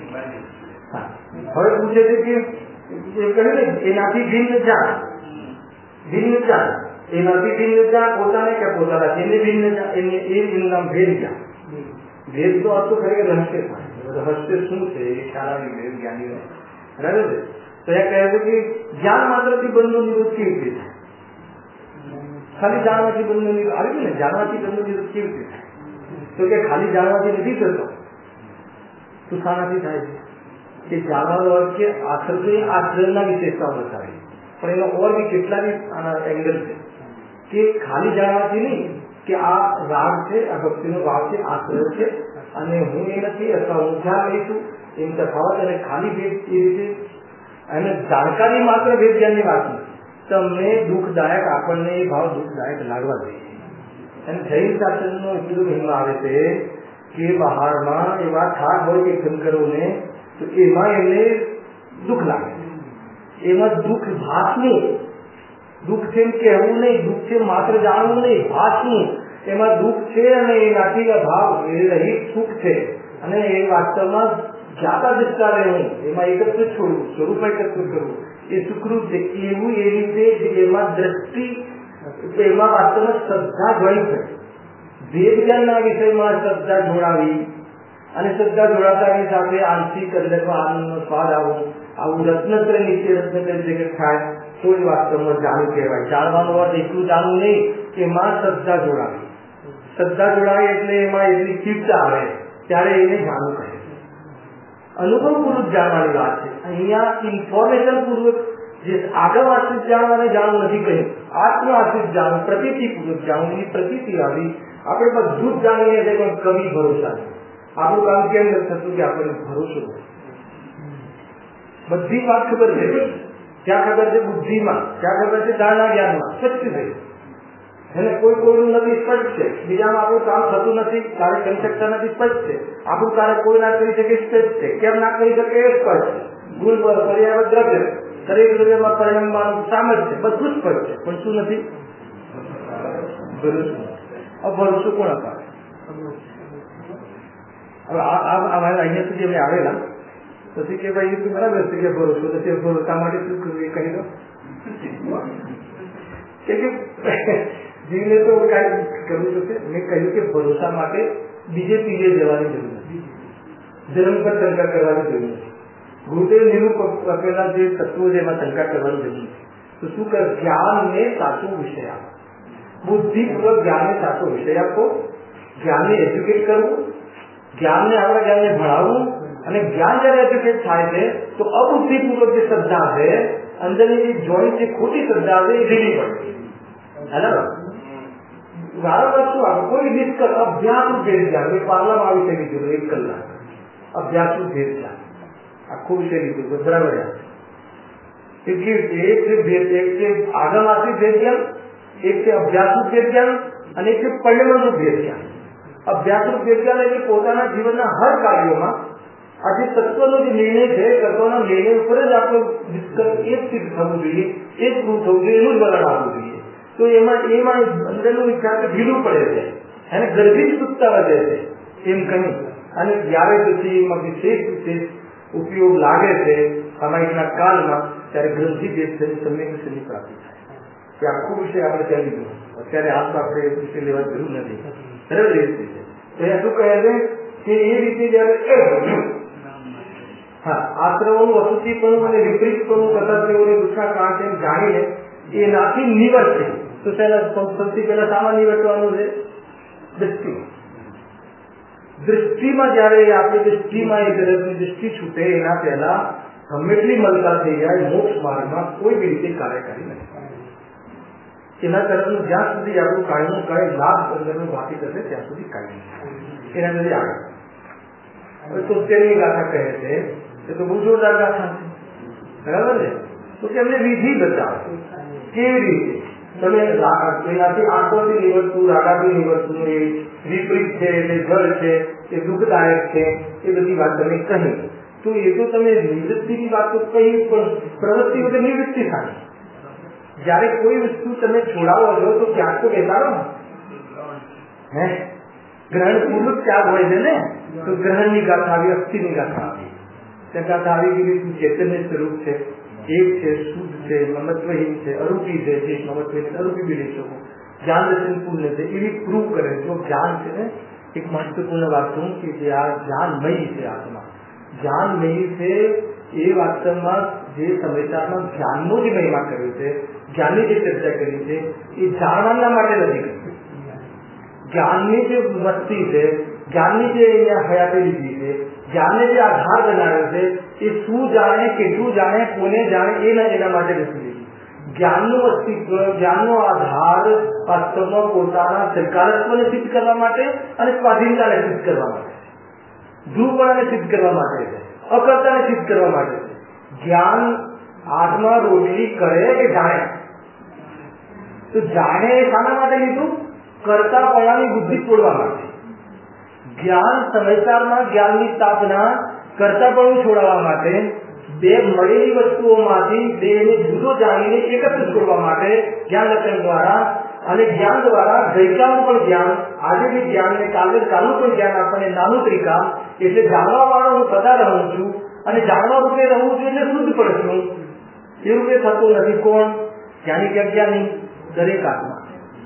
હવે પૂછે છે કે કહ્યું ને એનાથી ભિન્ન જાણ, ભિન્ન જાણ એનાથી ભિન્ન જાણ પોતાને કે પોતાના એને ભિન્ન જાણ એને એ એનું નામ ભેદ જાણ. ભેદ તો આ તો ખરેખર રહસ્ય થાય. રહસ્ય શું છે એ ખ્યાલ આવી ગયો જ્ઞાનીઓ. બરાબર છે. તો એ કહે છે કે જ્ઞાન માત્રથી બંધનો નિરોધ કેવી રીતે થાય? ખાલી જાણવાથી બંધનો નિરોધ આવી ગયો ને, જાણવાથી બંધનો નિરોધ કેવી રીતે થાય? તો કે ખાલી જાણવાથી નથી થતો. તો શાનાથી થાય છે? કે જાણવાનો અર્થ છે આશ્રય આશ્રયના વિશેષતાઓ બતાવે, પણ એનો ઓર બી કેટલા બી આના એંગલ છે કે ખાલી જાણવાથી નહીં કે આ રાગ છે, આ ભક્તિનો ભાવ છે, આશ્રય છે અને હું એ નથી અથવા હું ધ્યાન લઈશું એમ તફાવત અને ખાલી ભેદ એ રીતે અને જાણકારી માત્ર ભેદ જ્ઞાનની વાત નથી. તમને દુઃખદાયક આપણને એ ભાવ દુઃખદાયક લાગવા જોઈએ. અને જૈન શાસનનો એટલું મહિમા આવે છે કે બહારમાં એવા થાક હોય કે શંકરોને તો એમાં એમને દુઃખ લાગે છે. એમાં દુઃખ ભાસનું દુઃખ છે એમ કહેવું નહીં, દુઃખ છે માત્ર જાણવું નહીં, ભાસનું એમાં દુઃખ છે અને એનાથી ભાવ એ રહિત સુખ છે અને એ વાસ્તવમાં જ્ઞાતા દૃષ્ટા રહેવું, એમાં એકત્ર છોડવું, સ્વરૂપ એકત્ર કરવું એ સુખરૂપ છે. એવું એ રીતે એમાં દ્રષ્ટિ એમાં વાસ્તવમાં શ્રદ્ધા જોઈ છે. વેદ જ્ઞાનના વિષયમાં શ્રદ્ધા જોડાવી અને શ્રદ્ધા જોડાતાની સાથે આંશિક અંદરમાં આનંદનો સ્વાદ આવો આવું રત્નત્ર નીચે રત્નત્ર જગત થાય તો જ વાસ્તવમાં જાણવું કહેવાય. જાણવાનો અર્થ એટલું જાણવું નહીં કે એમાં શ્રદ્ધા જોડાવી. શ્રદ્ધા જોડાવી એટલે એમાં એટલી ચિંતા આવે ત્યારે એને જાણવું કહે. અનુભવ પૂર્વક જાણવાની વાત છે. અહીંયા ઇન્ફોર્મેશન પૂર્વક જે આગળ આશ્રિત જાણવાને જાણવું નથી કહ્યું, આત્મ આશ્રિત જાણવું, પ્રતીતિ પૂર્વક જાણવું. એની પ્રતીતિ આવી આપણે બધું જ જાણીએ છીએ પણ કવિ ભરોસા છે. આપણું કામ કેમ નથી થતું કે આપણને ભરોસો નથી. બધી વાત ખબર છે, ત્યાં ખબર છે બુદ્ધિમાં, ત્યાં ખબર છે ધારણા જ્ઞાનમાં સ્પષ્ટ છે એને કોઈ કોઈનું નથી સ્પષ્ટ છે. બીજામાં આપણું કામ થતું નથી, કાર્ય કરી શકતા નથી સ્પષ્ટ છે. આપણું કાર્ય કોઈ ના કરી શકે સ્પષ્ટ છે. કેમ ના કરી શકે એ સ્પષ્ટ છે. ગુણ પર્યાય દ્રવ્ય દરેક દ્રવ્યમાં પરિણામવાનું સામર્થ્ય બધું સ્પષ્ટ છે પણ શું નથી? ભરોસો. ભરોસો કોણ અપાવે? હવે અહીંયા સુધી અમે આવેલા પછી કે ભાઈ એ બરાબર છે કે ભરોસો તો ભરોસા માટે શું કરવું એ કહી દો કે જીવને તો કઈ કરવું છે. મેં કહ્યું કે ભરોસા માટે બીજે ત્રીજે જવાની જરૂર નથી, ધર્મ પર શંકા કરવાની જરૂર નથી, ગુરુદેવ નિરૂપ આપેલા જે તત્વો છે એમાં શંકા કરવાની જરૂર નથી. તો શું કર જ્ઞાનને સાચો વિષય આપો, બુદ્ધિપૂર્વક જ્ઞાનને સાચો વિષય આપો, જ્ઞાનને એજ્યુકેટ કરવું, જ્ઞાનને આપણા જ્ઞાનને ભણાવવું અને જ્ઞાન જયારે એજ્યુકેટ થાય છે તો અબુદ્ધિપૂર્વક જે શ્રદ્ધા છે અંદરની જે જોઈન્ટ જે ખોટી શ્રદ્ધા છે એ ઢીલી પડે. બરાબર વારંવાર શું આવે કોઈ નિષ્કર અભ્યાસનું ભેદ જ્ઞાન એ પાર્લામાં આવી શકે છે એક કલાક અભ્યાસનું ભેદ જ્ઞાન આખું વિષય લીધું બરાબર એક છે ભેદ, એક છે આગળમાંથી ભેદ જ્ઞાન, એક છે અભ્યાસનું ભેદ જ્ઞાન અને એક છે પરિણામનું ભેદ જ્ઞાન. અભ્યાસનું ભેદ જ્ઞાન એટલે પોતાના જીવનના હર કાર્યોમાં આ જે તત્વનો જે નિર્ણય છે તત્વના નિર્ણય ઉપર જ આપણો નિષ્કર્ષ એ જ સિદ્ધ થવું જોઈએ, એ જ પૂરું થવું જોઈએ, એનું જ વલણ આવવું જોઈએ. તો એમાં એમાં અંદરનું વિચાર ઢીલું પડે છે અને ગર્ભિત સુખતા વધે છે એમ કહી અને જ્યારે પછી એમાં વિશેષ વિશેષ ઉપયોગ લાગે છે સામાયિકના કાળમાં ત્યારે ગ્રંથિ દેશની સંવેદનશીલની પ્રાપ્તિ થાય. એ આખું વિષય આપણે ત્યાં લીધું, અત્યારે આપ આપણે એ વિષય લેવા જરૂર નથી. સરળ રીત છે. તો એ શું કહે છે કે એ રીતે જયારે હા આશ્રમોનું અશુદ્ધિપણું અને વિપરીતપણું કરતા તેઓને દુઃખના કારણ છે જાણીને એનાથી નિવર્તે તો તેના સૌથી પહેલા સામા નિવર્તવાનું છે દ્રષ્ટિ. દૃષ્ટિમાં જયારે આપણી દૃષ્ટિમાં એ જગતની દૃષ્ટિ છૂટે એના પહેલા ગમે એટલી મલકા થઈ જાય મોક્ષ માર્ગમાં કોઈ બી રીતે કાર્યકારી નથી. એના તરફનું જ્યાં સુધી આપણું કાયમનું કઈ લાભ અંદરનું બાકી થશે ત્યાં સુધી કાયમ એના સુધી આગળ. હવે તો તેની ગાથા કહે છે એ તો બહુ જોરદાર ગાથા છે બરાબર ને. તો તેમને વિધિ બતાવે કેવી રીતે તમે એનાથી આંખોથી નિવડતું રાગાથી નિવડતું એ વિપરીત છે એટલે જળ છે એ દુઃખદાયક છે એ બધી વાત તમે કહી. તો એ તો તમે નિવૃત્તિની વાત તો કહી પણ પ્રવૃત્તિ વગર નિવૃત્તિ થાય. જયારે કોઈ વસ્તુ તમે છોડાવો છો તો ક્યાંક તો બેસાડો ને હે ગ્રહણ પૂર્વક ત્યાગ હોય છે ને. તો ગ્રહણની ગાથા આવી, અસ્થિની ગાથા આવી, ત્યાં આવી ગયેલી તું ચૈતન્ય સ્વરૂપ છે, એક છે, શુદ્ધ છે, મમત્વહીન છે, અરૂપી છે, જે મમત્વહીન અરૂપી બી લઈ શકો, જ્ઞાન દર્શન પૂર્ણ છે, એવી પ્રૂવ કરે. જો જ્ઞાન છે ને એક મહત્વપૂર્ણ વાત કહું કે જે આ જ્ઞાનમયી છે, આત્મા જ્ઞાનમયી છે. એ વાસ્તવમાં જે સમયચારમાં જ્ઞાનનો જે મહિમા કર્યો છે, જ્ઞાનની જે ચર્ચા કરી છે, એ જાણવાના માટે નથી કરી. જ્ઞાનની જે મસ્તી છે, જ્ઞાનની જે અહીંયા હયાતી લીધી છે, જ્ઞાનને જે આધાર બનાવ્યો છે, એ શું જાણે, કેટલું જાણે, કોને જાણે, એના એના માટે નથી લીધી. જ્ઞાનનું અસ્તિત્વ, જ્ઞાનનો આધાર વાસ્તવમાં પોતાના સકારાત્મકને સિદ્ધ કરવા માટે અને સ્વાધીનતાને સિદ્ધ કરવા માટે, ધ્રુવપણાને સિદ્ધ કરવા માટે છે, અકર્તાને સિદ્ધ કરવા માટે છે. જ્ઞાન આત્મા રોટલી કરે કે જાણે? તો જાણે શાના માટે લીધું? કર્તાપણાની બુદ્ધિ તોડવા માટે. જ્ઞાન સમયચારમાં જ્ઞાનની સ્થાપના કર્તાપણું છોડાવવા માટે, બે મળેલી વસ્તુઓમાંથી બેને જુદો જાણીને એકત્રિત છોડવા માટે જ્ઞાન દર્શન દ્વારા અને જ્ઞાન દ્વારા ગઈકાલનું પણ જ્ઞાન, આજે બી જ્ઞાન ને કાલે કાલનું પણ જ્ઞાન આપણને નાનું તરીકા. એટલે જાણવા વાળો હું સદા રહું છું અને જાણવા રૂપે રહું છું એટલે શુદ્ધ પણ છું. એ રૂપે થતું નથી. કોણ? જ્ઞાની કે અજ્ઞાની? દરેક આત્મા.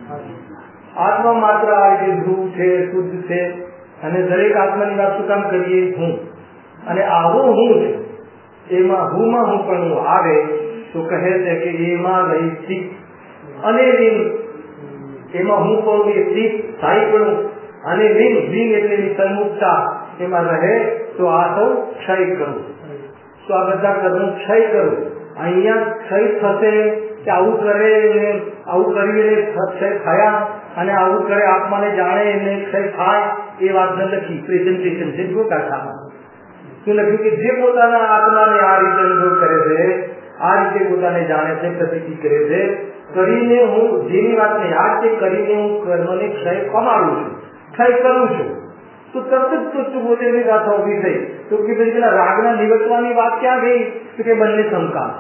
આત્મા માત્ર આ રીતે ધ્રુવ છે, શુદ્ધ છે. અને દરેક આત્માની વાત શું કામ કરીએ? હું. અને આવું હું છે, એમાં હુંમાં હું પણ હું આવે તો કહે છે કે એમાં રહી શીખ અને લીન. એમાં હું પણ એ શીખ સ્થાયી પણ અને લીન લીન એટલે સન્મુખતા એમાં રહે તો આ સૌ ક્ષય કરું. તો આ બધા કદમ ક્ષય કરું. અહીંયા ક્ષય થશે કે આવું કરે ને આવું કરીને ક્ષય થયા અને આવું કરે આત્માને જાણે એને ક્ષય થાય, એ વાત ન લખી. પ્રેઝન્ટેશન છે. જો કાઢામાં શું લખ્યું કે જે પોતાના આત્માને આ રીતે અનુભવ કરે છે, આ રીતે પોતાને જાણે છે, પ્રતિતિ કરે છે, કરીને હું જેની વાતને યાદ છે, કરીને હું કર્મને ક્ષય કમાડું છું, ક્ષય કરું છું. તો તરત જ ચુંબોતેરની ગાથા ઉભી થઈ. તો કે પછી પેલા રાગના નિવર્તવાની વાત ક્યાં ગઈ? તો કે બંને સમકામ.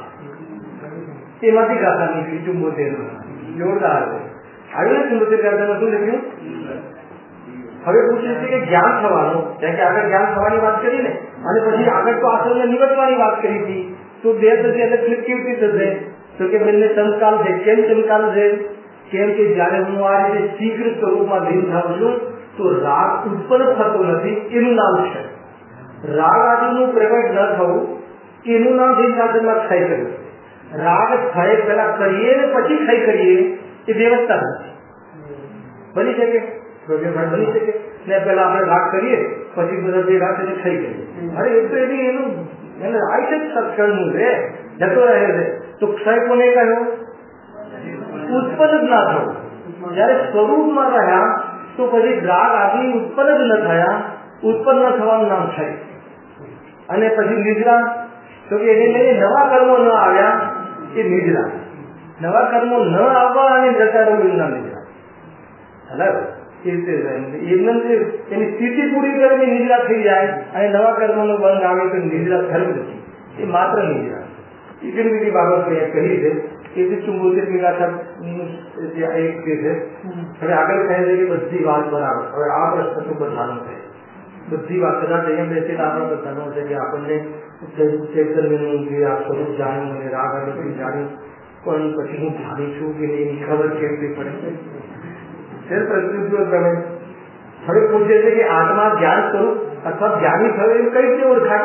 એમાંથી ગાથા નીકળી ચુંબોતેર. જોરદાર છે. આવ્યું ને ચુંબોતેર ગાથામાં શું લખ્યું? હવે પૂછે છે કે જ્ઞાન થવાનું, જેમ કે આગળ જ્ઞાન થવાની વાત કરી ને, અને પછી આગળ તો આશ્રમને નિવર્તવાની વાત કરી હતી. તો બે થશે એટલે ક્લિક કેવી રીતે થશે? તો કે બંને સમકાલ છે. કેમ સમકાલ છે? કેમ કે જયારે હું આ રીતે શીઘ્ર સ્વરૂપમાં લીન થાઉં છું તો રાગ ઉત્પન્ન થતો નથી, એનું નામ છે રાગ. આદિનું પ્રગટ ન થવું એનું નામ જે સાધનમાં ક્ષય કર્યું. રાગ ક્ષય પેલા કરીએ ને પછી ક્ષય કરીએ એ વ્યવસ્થા નથી. બની શકે? બની શકે ને પેલા આપણે રાગ કરીએ પછી બધા જે રાગ છે ક્ષય કરીએ. અરે એ તો એની એનું એને આયુષ્ય સક્ષણનું છે, જતો રહે છે. તો ક્ષય કોને કહ્યું? ઉત્પન્ન જ ના થવું. જયારે સ્વરૂપમાં રહ્યા તો પછી રાગ આદિ ઉત્પન્ન જ ન થયા, ઉત્પન્ન ન થવાનું નામ ક્ષય. અને પછી નિદ્રા, તો કે એને લઈને નવા કર્મો ન આવ્યા એ નિદ્રા. નવા કર્મો ન આવવા અને જતા રહેવું નામ નિદ્રા. બરાબર? એની સ્થિતિ પૂરી કરીને નિદ્રા થઈ જાય અને નવા કર્મોનો બંધ આવે તો નિદ્રા થયું નથી. એ માત્ર નિદ્રા. એ ઘણી બધી બાબતો અહીંયા કહી છે. એ જે ચુંબોતેર ગાથા એક છે. હવે આગળ કહે છે કે બધી વાત બરાબર. હવે આ પ્રશ્ન તો બધાનો છે. બધી વાત કદાચ અહીંયા બેસે આપણો બધાનો છે કે આપણને ચૈતન્યનું જે આ સ્વરૂપ જાણ્યું અને રાગ આદિ જાણ્યું, પણ પછી હું જાણી છું કે એની ખબર કેવી રીતે પડે? હવે પૂછે છે કે આત્મા જ્ઞાન સ્વરૂપ અથવા જ્ઞાની થયો એમ કઈ રીતે ઓળખાય?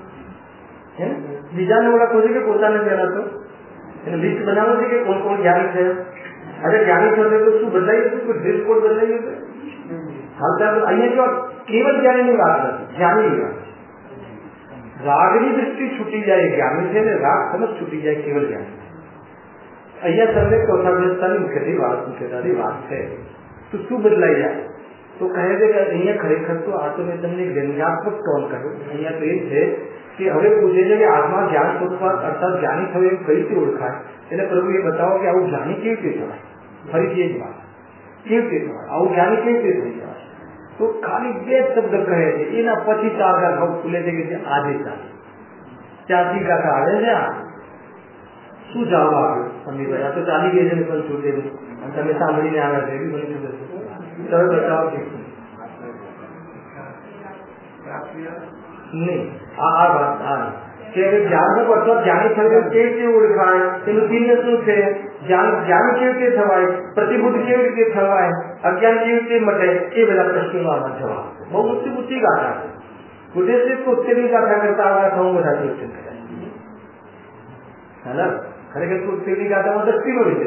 બીજાને ઓળખવું છે કે પોતાને જણાતો? એને લિસ્ટ બનાવવું છે કે કોણ કોણ જ્ઞાની થયો? અરે જ્ઞાની થશે તો શું બદલાઈ જશે? કોઈ ડ્રેસ કોડ બદલાઈ જશે? હાલતા તો અહીંયા જો કેવલ જ્ઞાનીની વાત નથી, જ્ઞાનીની વાત. રાગની દૃષ્ટિ છૂટી જાય જ્ઞાની છે ને રાગ સમજ છૂટી જાય કેવલ જ્ઞાની. અહીંયા સર્વે ચોથાગ્રસ્તાની મુખ્યથી વાત મુખ્યતાની વાત છે. તો શું બદલાઈ જાય? તો કહે છે કે અહીંયા ખરેખર તો આ તો મેં તમને વ્યંગ્યાત્મક ટોન કહ્યું. અહીંયા તો એ છે કે હવે પૂછે છે કે આત્મા જ્ઞાન સ્વરૂપ અર્થાત જ્ઞાની થયો એમ કઈ રીતે ઓળખાય? એટલે પ્રભુ એ બતાવો કે આવું જ્ઞાની કેવી રીતે થવાય? ફરીથી એ જ વાત, કેવી રીતે થવાય? આવું જ્ઞાની કેવી રીતે થઈ જવાય? તો ખાલી બે શબ્દ કહે છે, એના પછી ચાર ગાથા ખુલે છે કે જે આજે ચાલે ત્યાંથી ગાથા આવે છે. આ શું જવાબ આવ્યો? સમીભાઈ આ તો ચાલી ગઈ છે ને પણ છૂટેલું અને તમે સાંભળીને આવ્યા છે એવી મને ખબર છે. તમે બતાવો નહીં આ આ વાત આ કે જ્ઞાનરૂપ અથવા જ્ઞાની થયેલું કેવી રીતે ઓળખાય, તેનું ચિહ્ન શું છે, જ્ઞાન જ્ઞાન કેવી રીતે થવાય, પ્રતિબુદ્ધ કેવી રીતે થવાય, અજ્ઞાન કેવી રીતે મટે, એ બધા પ્રશ્નો આમાં જવાબ. બહુ ઊંચી ઊંચી ગાથા છે. ઉદ્દેશ્ય તો ઉત્તેજની ગાથા કરતા આ ગાથા હું બધા જોઈ હેલા ખરેખર તો ઉત્તેજની ગાથામાં દસ્તીનો રીતે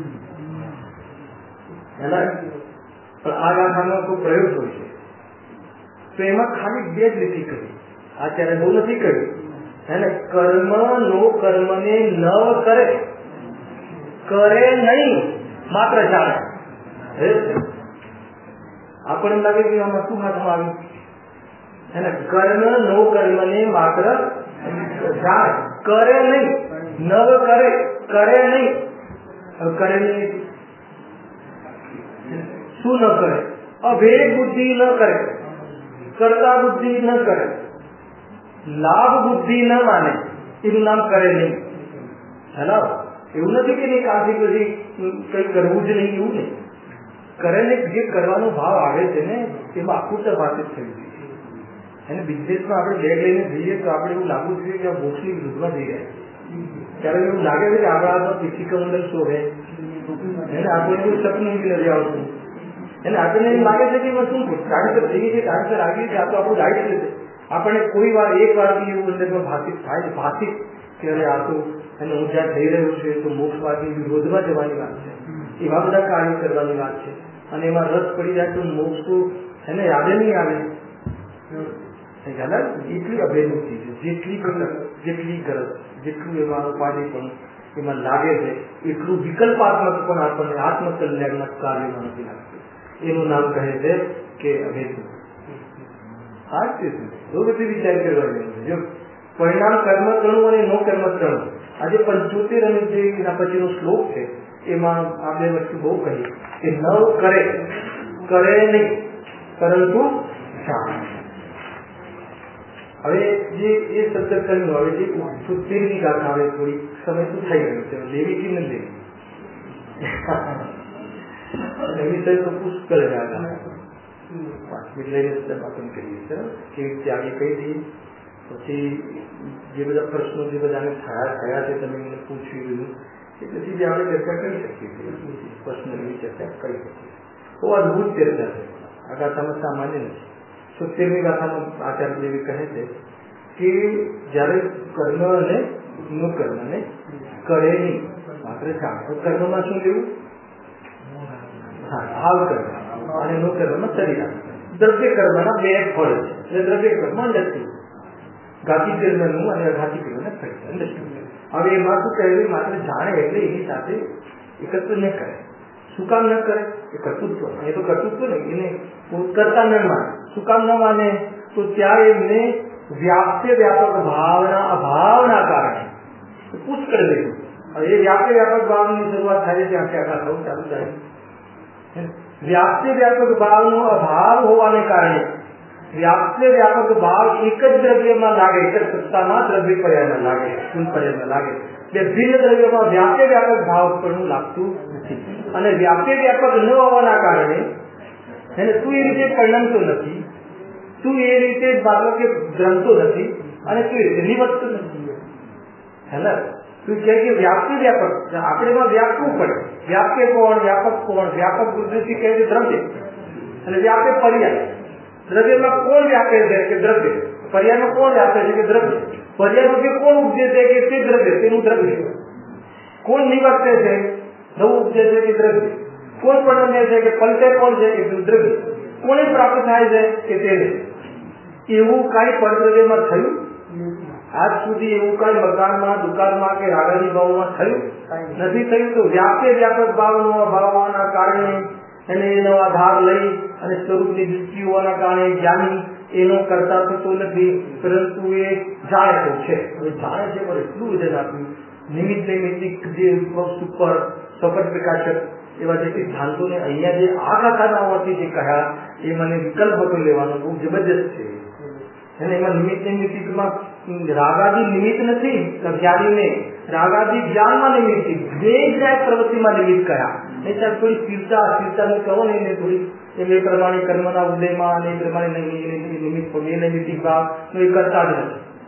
હેલા પણ આ ગાથાનો કોઈ પ્રયોગ હોય છે તો એમાં ખાલી બે જ લીટી કરી, આચાર્ય બહુ નથી કર્યું. એને કર્મ નો કર્મને ન કરે, કરે નહીં માત્ર જાણે. આપણને લાગે કે આમાં શું હાથમાં આવ્યું, એને કર્મ નો કર્મને માત્ર જાણે, કરે નહીં, નવ કરે, કરે નહીં. કરે નહીં શું ન કરે, અભેદ બુદ્ધિ ન કરે, કરતા બુદ્ધિ ન કરે, લાભ બુદ્ધિ ન માને, એનું નામ કરે નહીં. હેલો એવું નથી કે નહીં કાંથી પછી કઈ કરવું જ નહીં, એવું નહીં. કરે ને જે કરવાનો ભાવ આવે છે ને એમાં આખું તપાસિત થયું છે. અને બિઝનેસમાં આપણે બેગ લઈને જઈએ તો આપણે એવું લાગવું જોઈએ કે આ મોક્ષની વિરુદ્ધમાં જઈ રહ્યા ત્યારે એવું લાગે છે કે આપણા હાથમાં પીછી કમંડલ શોભે એને આપણે એવું સપનું બી નથી આવતું. એને આપણને એમ લાગે છે કે શું ટાઈમસર જઈએ છીએ, ટાઈમસર આવીએ છીએ, આ તો આપણું રાઈટ છે. આપણને કોઈ વાર એક વાર બી એવું અંદરમાં ભાષિત થાય છે, ભાષિત કે અરે આ તો એને હું જ્યાં થઈ રહ્યું છે તો મોક્ષવાદની વિરોધમાં જવાની વાત છે, એવા બધા કાર્યો કરવાની વાત છે. અને એમાં રસ પડી જાય તો મોક્ષ તો એને યાદે નહીં આવે. એટલી અભેદુક્તિ છે, જેટલી જેટલી ગરજ, જેટલું એમાં ઉપાધિ પણ એમાં લાગે છે એટલું વિકલ્પાત્મક પણ આપણને આત્મકલ્યાણના કાર્યમાં નથી લાગતું. એનું નામ કહે છે કે અભેદુક્તિ. આ જ બહુ બધી વિચાર કરવાની છે. જો પરિણામ કર્મ ત્રણું અને નો કર્મ ત્રણું, આજે પંચોતેર અને જે એના પછીનો શ્લોક છે એમાં આ બે વસ્તુ બહુ કહી કે નવ કરે, કરે નહીં પરંતુ જાણે. હવે જે એ શબ્દ કહ્યું, હવે જે સુત્તેરની ગાથા હવે થોડી સમય શું થઈ ગયું છે, લેવી કે ન લેવી વિષય તો પુષ્કળ પાંચ મિનિટ લઈને સમાપન કરીએ છીએ. કેવી રીતે આગળ કહી દઈએ, પછી જે બધા પ્રશ્નો જે બધાને થયા થયા છે તમે મને પૂછવી રહ્યું એ પછી જે આપણે ચર્ચા કરી શકીએ છીએ, પર્સનલી ચર્ચા કરી શકીએ. બહુ અદભુત ચર્ચા છે. આ ગાથામાં સામાન્ય નથી. સુત્તેરની ગાથામાં આચાર્ય દેવી કહે છે કે જયારે કર્મ અને નું કર્મને કરે નહીં માત્ર જાણે. કર્મમાં શું લેવું, હા ભાવ કર્મ અને નો કર્મમાં શરીર. દ્રવ્ય કર્મના બે ફળ છે એટલે દ્રવ્ય કર્મ અંડસ્ટુ, ઘાતી કર્મનું અને અઘાતી કર્મના ફળ અંડસ્ટુ. હવે એમાં શું કહેલું, માત્ર જાણે એટલે એની સાથે એકત્ર ન કરે. શું કામ ન કરે, એ કર્તૃત્વ, એ તો કર્તૃત્વ ને એને કરતા ન માને. શું કામ ન માને, તો ત્યાં એમને વ્યાપ્ય વ્યાપક ભાવના અભાવના કારણે પુષ્કળ લેવું. એ વ્યાપ્ય વ્યાપક ભાવની શરૂઆત થાય છે ત્યાંથી આખા થવું ચાલુ થાય. વ્યાપ્ય વ્યાપક ભાવનો અભાવ હોવાને કારણે વ્યાપ્ય વ્યાપક ભાવ એક જ દ્રવ્યમાં લાગે, એક જ સત્તામાં દ્રવ્ય પર્યાયમાં લાગે, કુલ પર્યાયમાં લાગે. બે ભિન્ન દ્રવ્યોમાં વ્યાપ્ય વ્યાપક ભાવ પણ લાગતું નથી. અને વ્યાપ્ય વ્યાપક ન હોવાના કારણે એને તું એ રીતે પરિણમતો નથી, તું એ રીતે બાળકો કે દ્રમતો નથી, અને તું એ રીતે નિવડતો નથી. હેલા તું કહે કે વ્યાપ્ય વ્યાપક, આપણે એમાં વ્યાપવું પડે. વ્યાપ્ય કોણ, વ્યાપક કોણ, વ્યાપક બુદ્ધિથી કહે છે દ્રવ્ય, અને વ્યાપ્ય પર્યાય. દ્રવ્યમાં કોણ વ્યાપે છે કે દ્રવ્ય, પર્યાયમાં કોણ વ્યાપે છે કે દ્રવ્ય, પર્યાયમાં કોણ ઉપજે છે કે તે દ્રવ્ય, તેનું દ્રવ્ય. કોણ નિવર્તે છે, નવું ઉપજે છે કે દ્રવ્ય, કોણ પરિણમે છે કે પલટે કોણ છે કે દ્રવ્ય, કોને પ્રાપ્ત થાય છે કે તેને. એવું કઈ પરદ્રવ્યમાં થયું આજ સુધી, એવું કઈ મકાનમાં, દુકાનમાં કે રાગાની ભાવમાં થયું નથી થયું. તો વ્યાપ્ય વ્યાપક ભાવનો અભાવ હોવાના કારણે એને એનો આધાર લઈ અને સ્વરૂપની દૃષ્ટિ હોવાના કારણે જ્ઞાની એનો કરતા થતો નથી, પરંતુ એ જાણે તો છે. હવે જાણે છે પણ એટલું વજન આપ્યું, નિમિત્ત નૈમિત્તિક જે સુપર સપટ પ્રકાશક એવા જે સિદ્ધાંતોને અહીંયા જે આ ગાથાના હોવાથી જે કહ્યા એ મને વિકલ્પ હતો લેવાનો બહુ જબરજસ્ત છે. અને એમાં નિમિત્ત નૈમિત્તિકમાં રાગાદી નિમિત્ત નથી જ્ઞાનીને, રાગાદી જ્ઞાનમાં નિમિત્ત, જે જ્ઞાન પ્રવૃત્તિમાં નિમિત્ત કયા. નહીં ત્યારે થોડી સ્થિરતા સ્થિરતાને કહો ને એને થોડી એ પ્રમાણે કર્મના ઉદયમાં અને એ પ્રમાણે નિમિત્ત બે નૈમિત્તિક ભાવ એ કરતા જ નથી.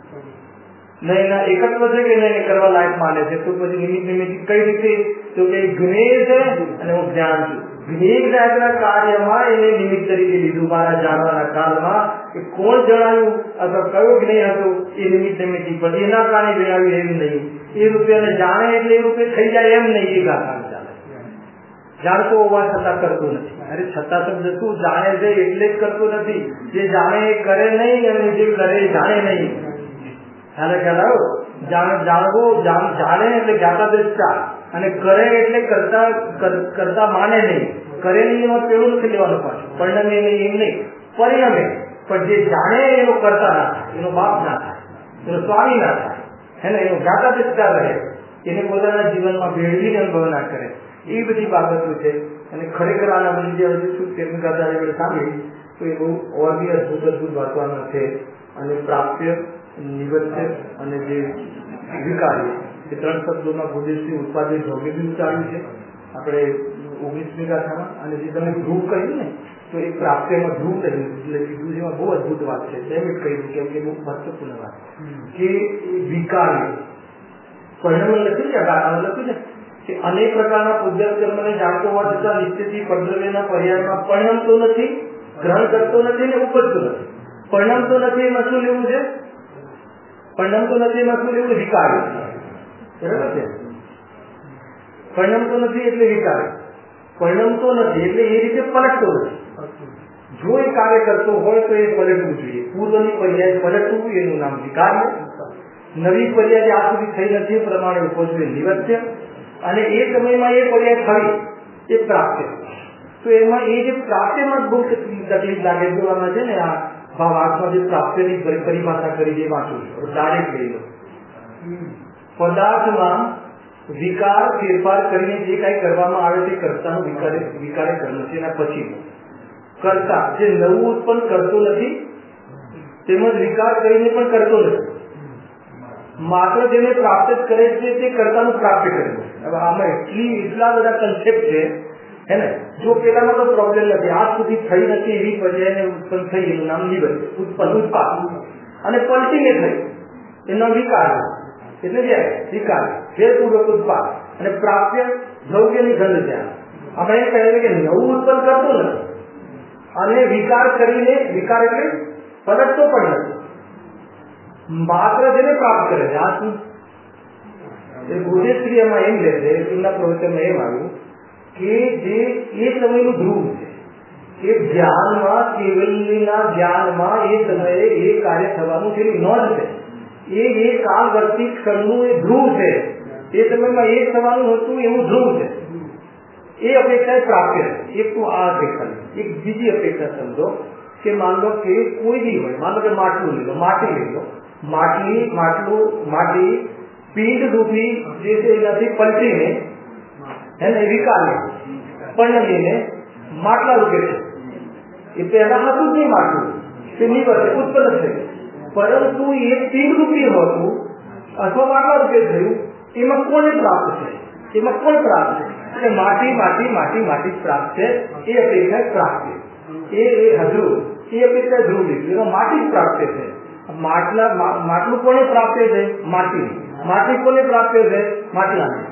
નહીં એના એકત્વ છે કે નહીં કરવા લાયક માને છે. તો પછી નિમિત્ત નિમિત્ત કઈ રીતે? તો કે જ્ઞેય છે અને હું જ્ઞાન છું. જ્ઞેય જાતના કાર્યમાં એને નિમિત્ત તરીકે લીધું મારા જાણવાના કાળમાં કે કોણ જણાવ્યું અથવા કયો જ્ઞેય હતો એ નિમિત્ત નિમિત્ત પછી એના કારણે જણાવ્યું એમ નહીં. એ રૂપે અને જાણે એટલે એ રૂપે થઈ જાય એમ નહીં. એ ગાતા ચાલે જાણતો હોવા છતાં કરતો નથી. અરે છતાં શબ્દ શું? જાણે છે એટલે જ કરતો નથી. જે જાણે એ કરે નહીં અને જે કરે એ જાણે નહીં. જાણે ખ્યાલ જાણે જાણવો જાણે એટલે જ્ઞાતા દ્રષ્ટા અને કરે એટલે કરતા કરતા માને નહીં. કરે નહીં એમાં પેલું નથી લેવાનું પાછું. પરિણામે નહીં એમ નહીં, પરિણામે પણ જે જાણે એનો કરતા ના થાય, એનો બાપ ના થાય, એનો સ્વામી ના થાય, હે ને એનો જ્ઞાતા દ્રષ્ટા રહે, એને પોતાના જીવનમાં ભેળવીને અનુભવ ના કરે. એ બધી બાબતો છે. અને ખરેખર આના બધી જે હજુ શું તેમ ગાતા આપણે સાંભળી તો એ બહુ ઓર બી અદભુત અદભુત વાંચવાના છે. અને પ્રાપ્ય, નિવત્ય અને જે વિકારી એ ત્રણ શબ્દોમાં ભૂદેશથી ઉત્પાદિત ભોગે બી ઉતાર્યું છે આપણે ઓગણીસમી ગાથામાં. અને જે તમે ધ્રુવ કહ્યું ને તો એ પ્રાપ્યમાં ધ્રુવ કહ્યું એટલે કીધું જેમાં બહુ અદભુત વાત છે. તેમ જ કહ્યું કેમ કે બહુ મહત્વપૂર્ણ વાત કે વિકારી પરિણામ લખ્યું છે, ગાથામાં લખ્યું છે કે અનેક પ્રકારના પૂજ્ય કર્મને જાણતો હોવા છતાં નિશ્ચિતથી પરદ્રવ્યના પર્યાયમાં પરિણમતો નથી, ગ્રહણ કરતો નથી ને ઉપજતું નથી. પરિણમતો નથી એમાં શું લેવું છે? પરિણમતો નથી એમાં શું લેવું? વિકારી. બરાબર છે? પરિણમતો નથી એટલે વિકારી. પરિણમતો નથી એટલે એ રીતે પલટતો નથી. જો એ કાર્ય કરતો હોય તો એ પલટવું જોઈએ. પૂર્વની પર્યાય પલટવું એનું નામ વિકાર. નવી પર્યાય આ સુધી થઈ નથી પ્રમાણે ઉપજવું નિવત્ય. અને એ સમયમાં એ પર્યાય ખરી એ પ્રાપ્ય. તો એમાં એ જે પ્રાપ્યમાં બહુ તકલીફ લાગે જોવામાં છે ને. આ ભાવાર્થમાં જે પ્રાપ્યની પરિભાષા કરી જે વાંચું છું ડાયરેક્ટ લઈ લો. પદાર્થમાં વિકાર ફેરફાર કરીને જે કઈ કરવામાં આવે તે કર્તાનો વિકારે વિકારે કર્મ છે. એના પછી કર્તા જે નવું ઉત્પન્ન કરતો નથી તેમજ વિકાર કરીને પણ કરતો નથી. માત્ર જેને પ્રાપ્ત જ કરે છે તે કર્તાનું પ્રાપ્ત કરે છે. હવે આમાં એટલી એટલા બધા કન્સેપ્ટ છે હે ને. જો પેલામાં તો પ્રોબ્લેમ નથી, આજ સુધી થઈ નથી એવી પર્યાયને ઉત્પન્ન થઈ એનું નામ નિવત્ય ઉત્પન્ન ઉત્પાદ અને પલટીને થઈ એનો વિકાર એટલે જે વિકાર ફેરપૂર્વક ઉત્પાદ અને પ્રાપ્ય દ્રવ્યની ગંધ છે. આપણે એમ કહીએ કે નવું ઉત્પન્ન કરતું નથી અને વિકાર કરીને વિકાર એટલે પલટતો પણ નથી, માત્ર જેને પ્રાપ્ત કરે છે. આ શું ગોજેશ્રી એમાં એમ લે છે એમના પ્રવચનમાં એમ આવ્યું કે જે એ સમયનું ધ્રુવ છે એ જ્ઞાનમાં કેવલના જ્ઞાનમાં એ સમયે એ કાર્ય થવાનું જેની નોંધ છે. એ એ કાળવર્તી ક્ષણનું એ ધ્રુવ છે. એ સમયમાં એ થવાનું હતું એવું ધ્રુવ છે. એ અપેક્ષા એ પ્રાપ્ય છે. એક તો આ અપેક્ષા. એક બીજી અપેક્ષા સમજો કે માન લો કે કોઈ બી હોય, માન લો કે માટલું લઈ લો, માટી લઈ લો, માટલી માટલું માટી પીંડ રૂપી જે છે એનાથી પલટીને એને વિકારે પરિણમીને માટલા રૂપે છે. એ પહેલા હતું જ નહીં માટલું, તે નિવર્તે ઉત્પન્ન થયું. પરંતુ એ પીંડ રૂપી હતું અથવા માટલા રૂપે થયું. એમાં કોને પ્રાપ્ત છે? એમાં કોણ પ્રાપ્ત છે? એટલે માટી માટી માટી માટી પ્રાપ્ત છે. એ અપેક્ષા પ્રાપ્ત એ હજુ એ અપેક્ષા ધ્રુવ લીધું એમાં માટી જ પ્રાપ્ત છે. માટલા માટલું કોને પ્રાપ્ત છે? માટી. માટી કોને પ્રાપ્ત છે? માટલાને.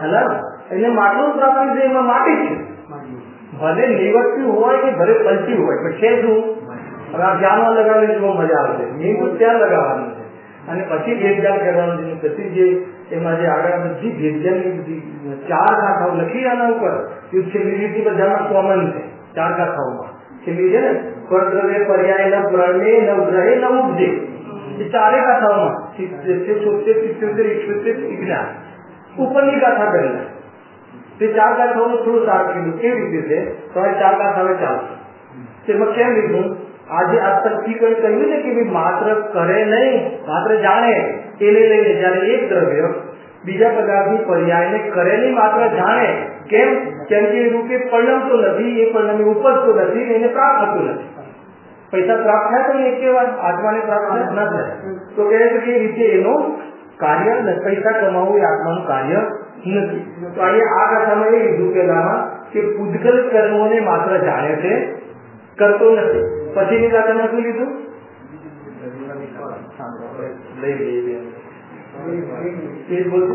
એટલે માટલું પ્રાપ્ત છે એમાં માટી છે. ભલે નિવર્ત્યું હોય કે ભલે પલટ્યું હોય પણ છે શું? હવે આ ધ્યાનમાં લગાવીને બહુ મજા આવશે. મેં ત્યાં લગાવવાનું છે અને પછી ભેદજાળ કરવાનું છે. પછી જે એમાં જે આગળ બધી ભેદજાળની બધી ચાર ગાથાઓ લખી આના ઉપર એ છેલ્લી રીતે બધામાં કોમન છે. ચાર ગાથાઓમાં છેલ્લી છે ને પરદ્રવ્ય પર્યાય ન પ્રણય ન ગ્રહે ન ઉપજે. એ ચારે ગાથાઓમાં સિત્તેર સિત્તોતેર ઇઠ્યોતેર વિજ્ઞાન ઉપરની ગાથા કરેલા. તે ચાર ગાથાઓનું થોડું સારું કીધું કેવી રીતે છે. તમારે ચાર ગાથા ચાલશે તેમાં કેમ લીધું? આજે આ તકથી કઈ કહ્યું છે કે ભાઈ માત્ર કરે નહીં માત્ર જાણે એને લઈને જયારે એક દ્રવ્ય બીજા પદાર્થની પર્યાયને કરે નહીં માત્ર જાણે. કેમ? કેમ કે રૂપે પરિણમતો નથી, એ પરિણામે ઉપજતો નથી, એને પ્રાપ્ત થતું નથી. પૈસા પ્રાપ્ત થાય તો એક વાર આત્માને પ્રાપ્ત ન થાય. તો કહે છે કે એ રીતે એનું કાર્ય પૈસા કમાવવું એ આત્માનું કાર્ય નથી. તો અહીંયા આ કથામાં એ લીધું પેલામાં કે પૂજગલ કર્મોને માત્ર જાણે છે, કરતો નથી. પછીની ગાથામાં શું લીધું? લઈ લઈએ એ બોલ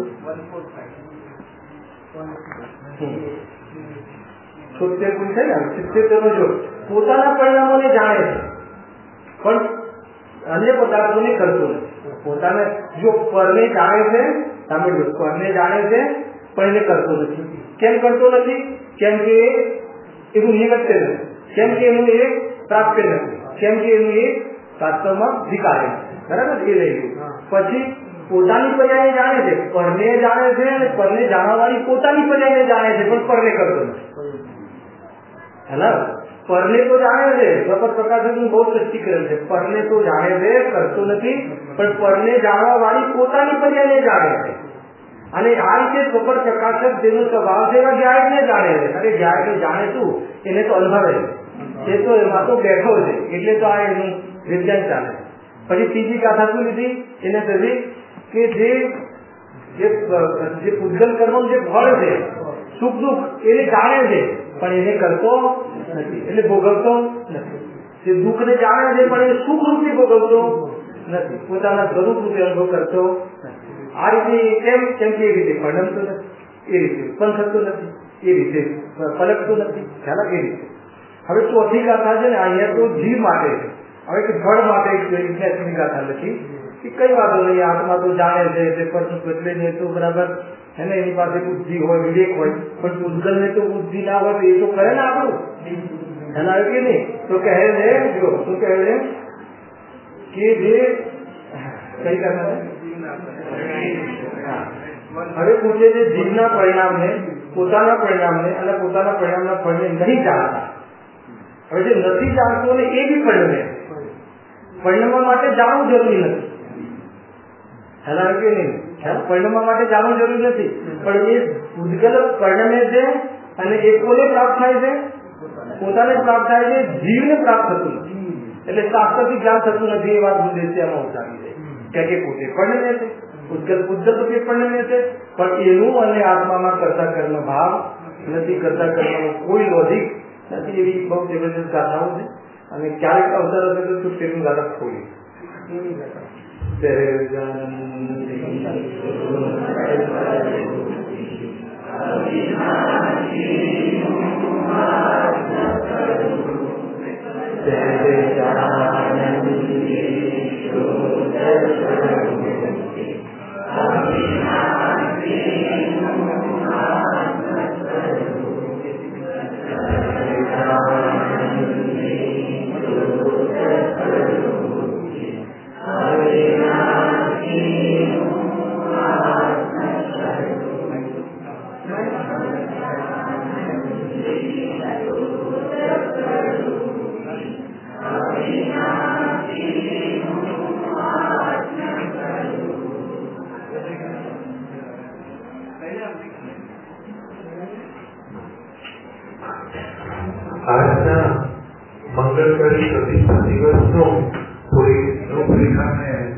છોતેર ગુણ છે ને સિત્તેર નો જો પોતાના પરિણામોને જાણે છે પણ અન્ય પદાર્થોને કરતો નથી. પોતાને જો પરને જાણે છે સાંભળજો, પરને જાણે છે પણ એને કરતો નથી. કેમ કરતો નથી? કેમ કે એનું નિમિત્ત નથી, કેમ કે એનું એ પ્રાપ્ય નથી, કેમ કે એનું એ વાસ્તવમાં વિકારે બરાબર એ રહી ગયું. પછી પોતાની પર્યાય જાણે છે, પરને જાણે છે અને પરને જાણવાવાળી પોતાની પર્યાય જાણે છે પણ પરને કરતો નથી. હેલા પરને તો જાણે છે, પ્રકટ પ્રકાશનું બહુ સ્પષ્ટીકરણ છે. પરને તો જાણે છે, કરતો નથી, પણ પરને જાણવા વાળી પોતાની પર્યાય જાણે છે. અને આ રીતે પ્રકટ પ્રકાશક જેનો સ્વભાવ છે એવા જ્ઞાયકને જાણે છે. અરે જ્ઞાયકને જાણે શું? એને તો અનુભવે છે, એ તો એમાં તો બેઠો છે, એટલે તો આ એનું વિજ્ઞાન ચાલે. પછી ત્રીજી ગાથા શું લીધી? એને કહી કે જે જે પૂજન કર્મનું જે ફળ છે સુખ દુઃખ એને જાણે છે પણ એને કરતો નથી, એટલે ભોગવતો નથી. જે દુઃખને જાણે છે પણ એને સુખ રૂપે ભોગવતો નથી, પોતાના સ્વરૂપ રૂપે અનુભવ કરતો નથી. આ રીતે કેમ? કેમ કે એ રીતે પરિણમતો નથી, એ રીતે ઉત્પન્ન થતો નથી, એ રીતે પલટતો નથી. ખ્યાલ એ રીતે. હવે ચોથી ગાથા છે ને અહીંયા તો જીવ માટે છે. હવે કે ફળ માટે વિજ્ઞાનની ગાથા લખી કે કઈ વાતો નહીં, આત્મા તો જાણે છે તે પરનું એટલે ને તો બરાબર એને એની પાસે બુદ્ધિ હોય, વિવેક હોય, પણ પૂજલ ને તો બુદ્ધિ ના હોય તો એ તો કરે ને આપણું એના કે નહીં. તો કહે છે જો શું કહે છે કે જે કઈ ગાથા હવે પૂછે છે જીવના પરિણામને, પોતાના પરિણામને અને પોતાના પરિણામના ફળને નહીં જાણતા. હવે જે નથી જાણતો ને એ બી પરિણમે, પરિણમવા માટે જાણવું જરૂરી નથી. હેલા કે નહીં? પરિણમવા માટે જાણવું જરૂરી નથી, પણ એ પૂજગલ પરિણમે છે અને એ કોને પ્રાપ્ત થાય છે? પોતાને પ્રાપ્ત થાય છે, જીવને પ્રાપ્ત થતું નથી. એટલે શાસ્ત્રથી જ્ઞાન થતું નથી એ વાત ઉદ્દેશ્યમાં ઉતારી છે કે પોતે પરિણમે છે, પૂજગલ પૂજગલ પોતે પરિણમે છે, પણ એનું અને આત્મામાં કરતા કર્મ ભાવ નથી, કરતા કર્મનો કોઈ લોજિક નથી. એવી બહુ જબરજસ્ત ગાથાઓ છે અને ક્યારેક અવસર હશે તો તેનું ગાથા ખોલી આજના મંગળકારી પ્રતિષ્ઠા દિવસનો કોઈ રૂપરેખાને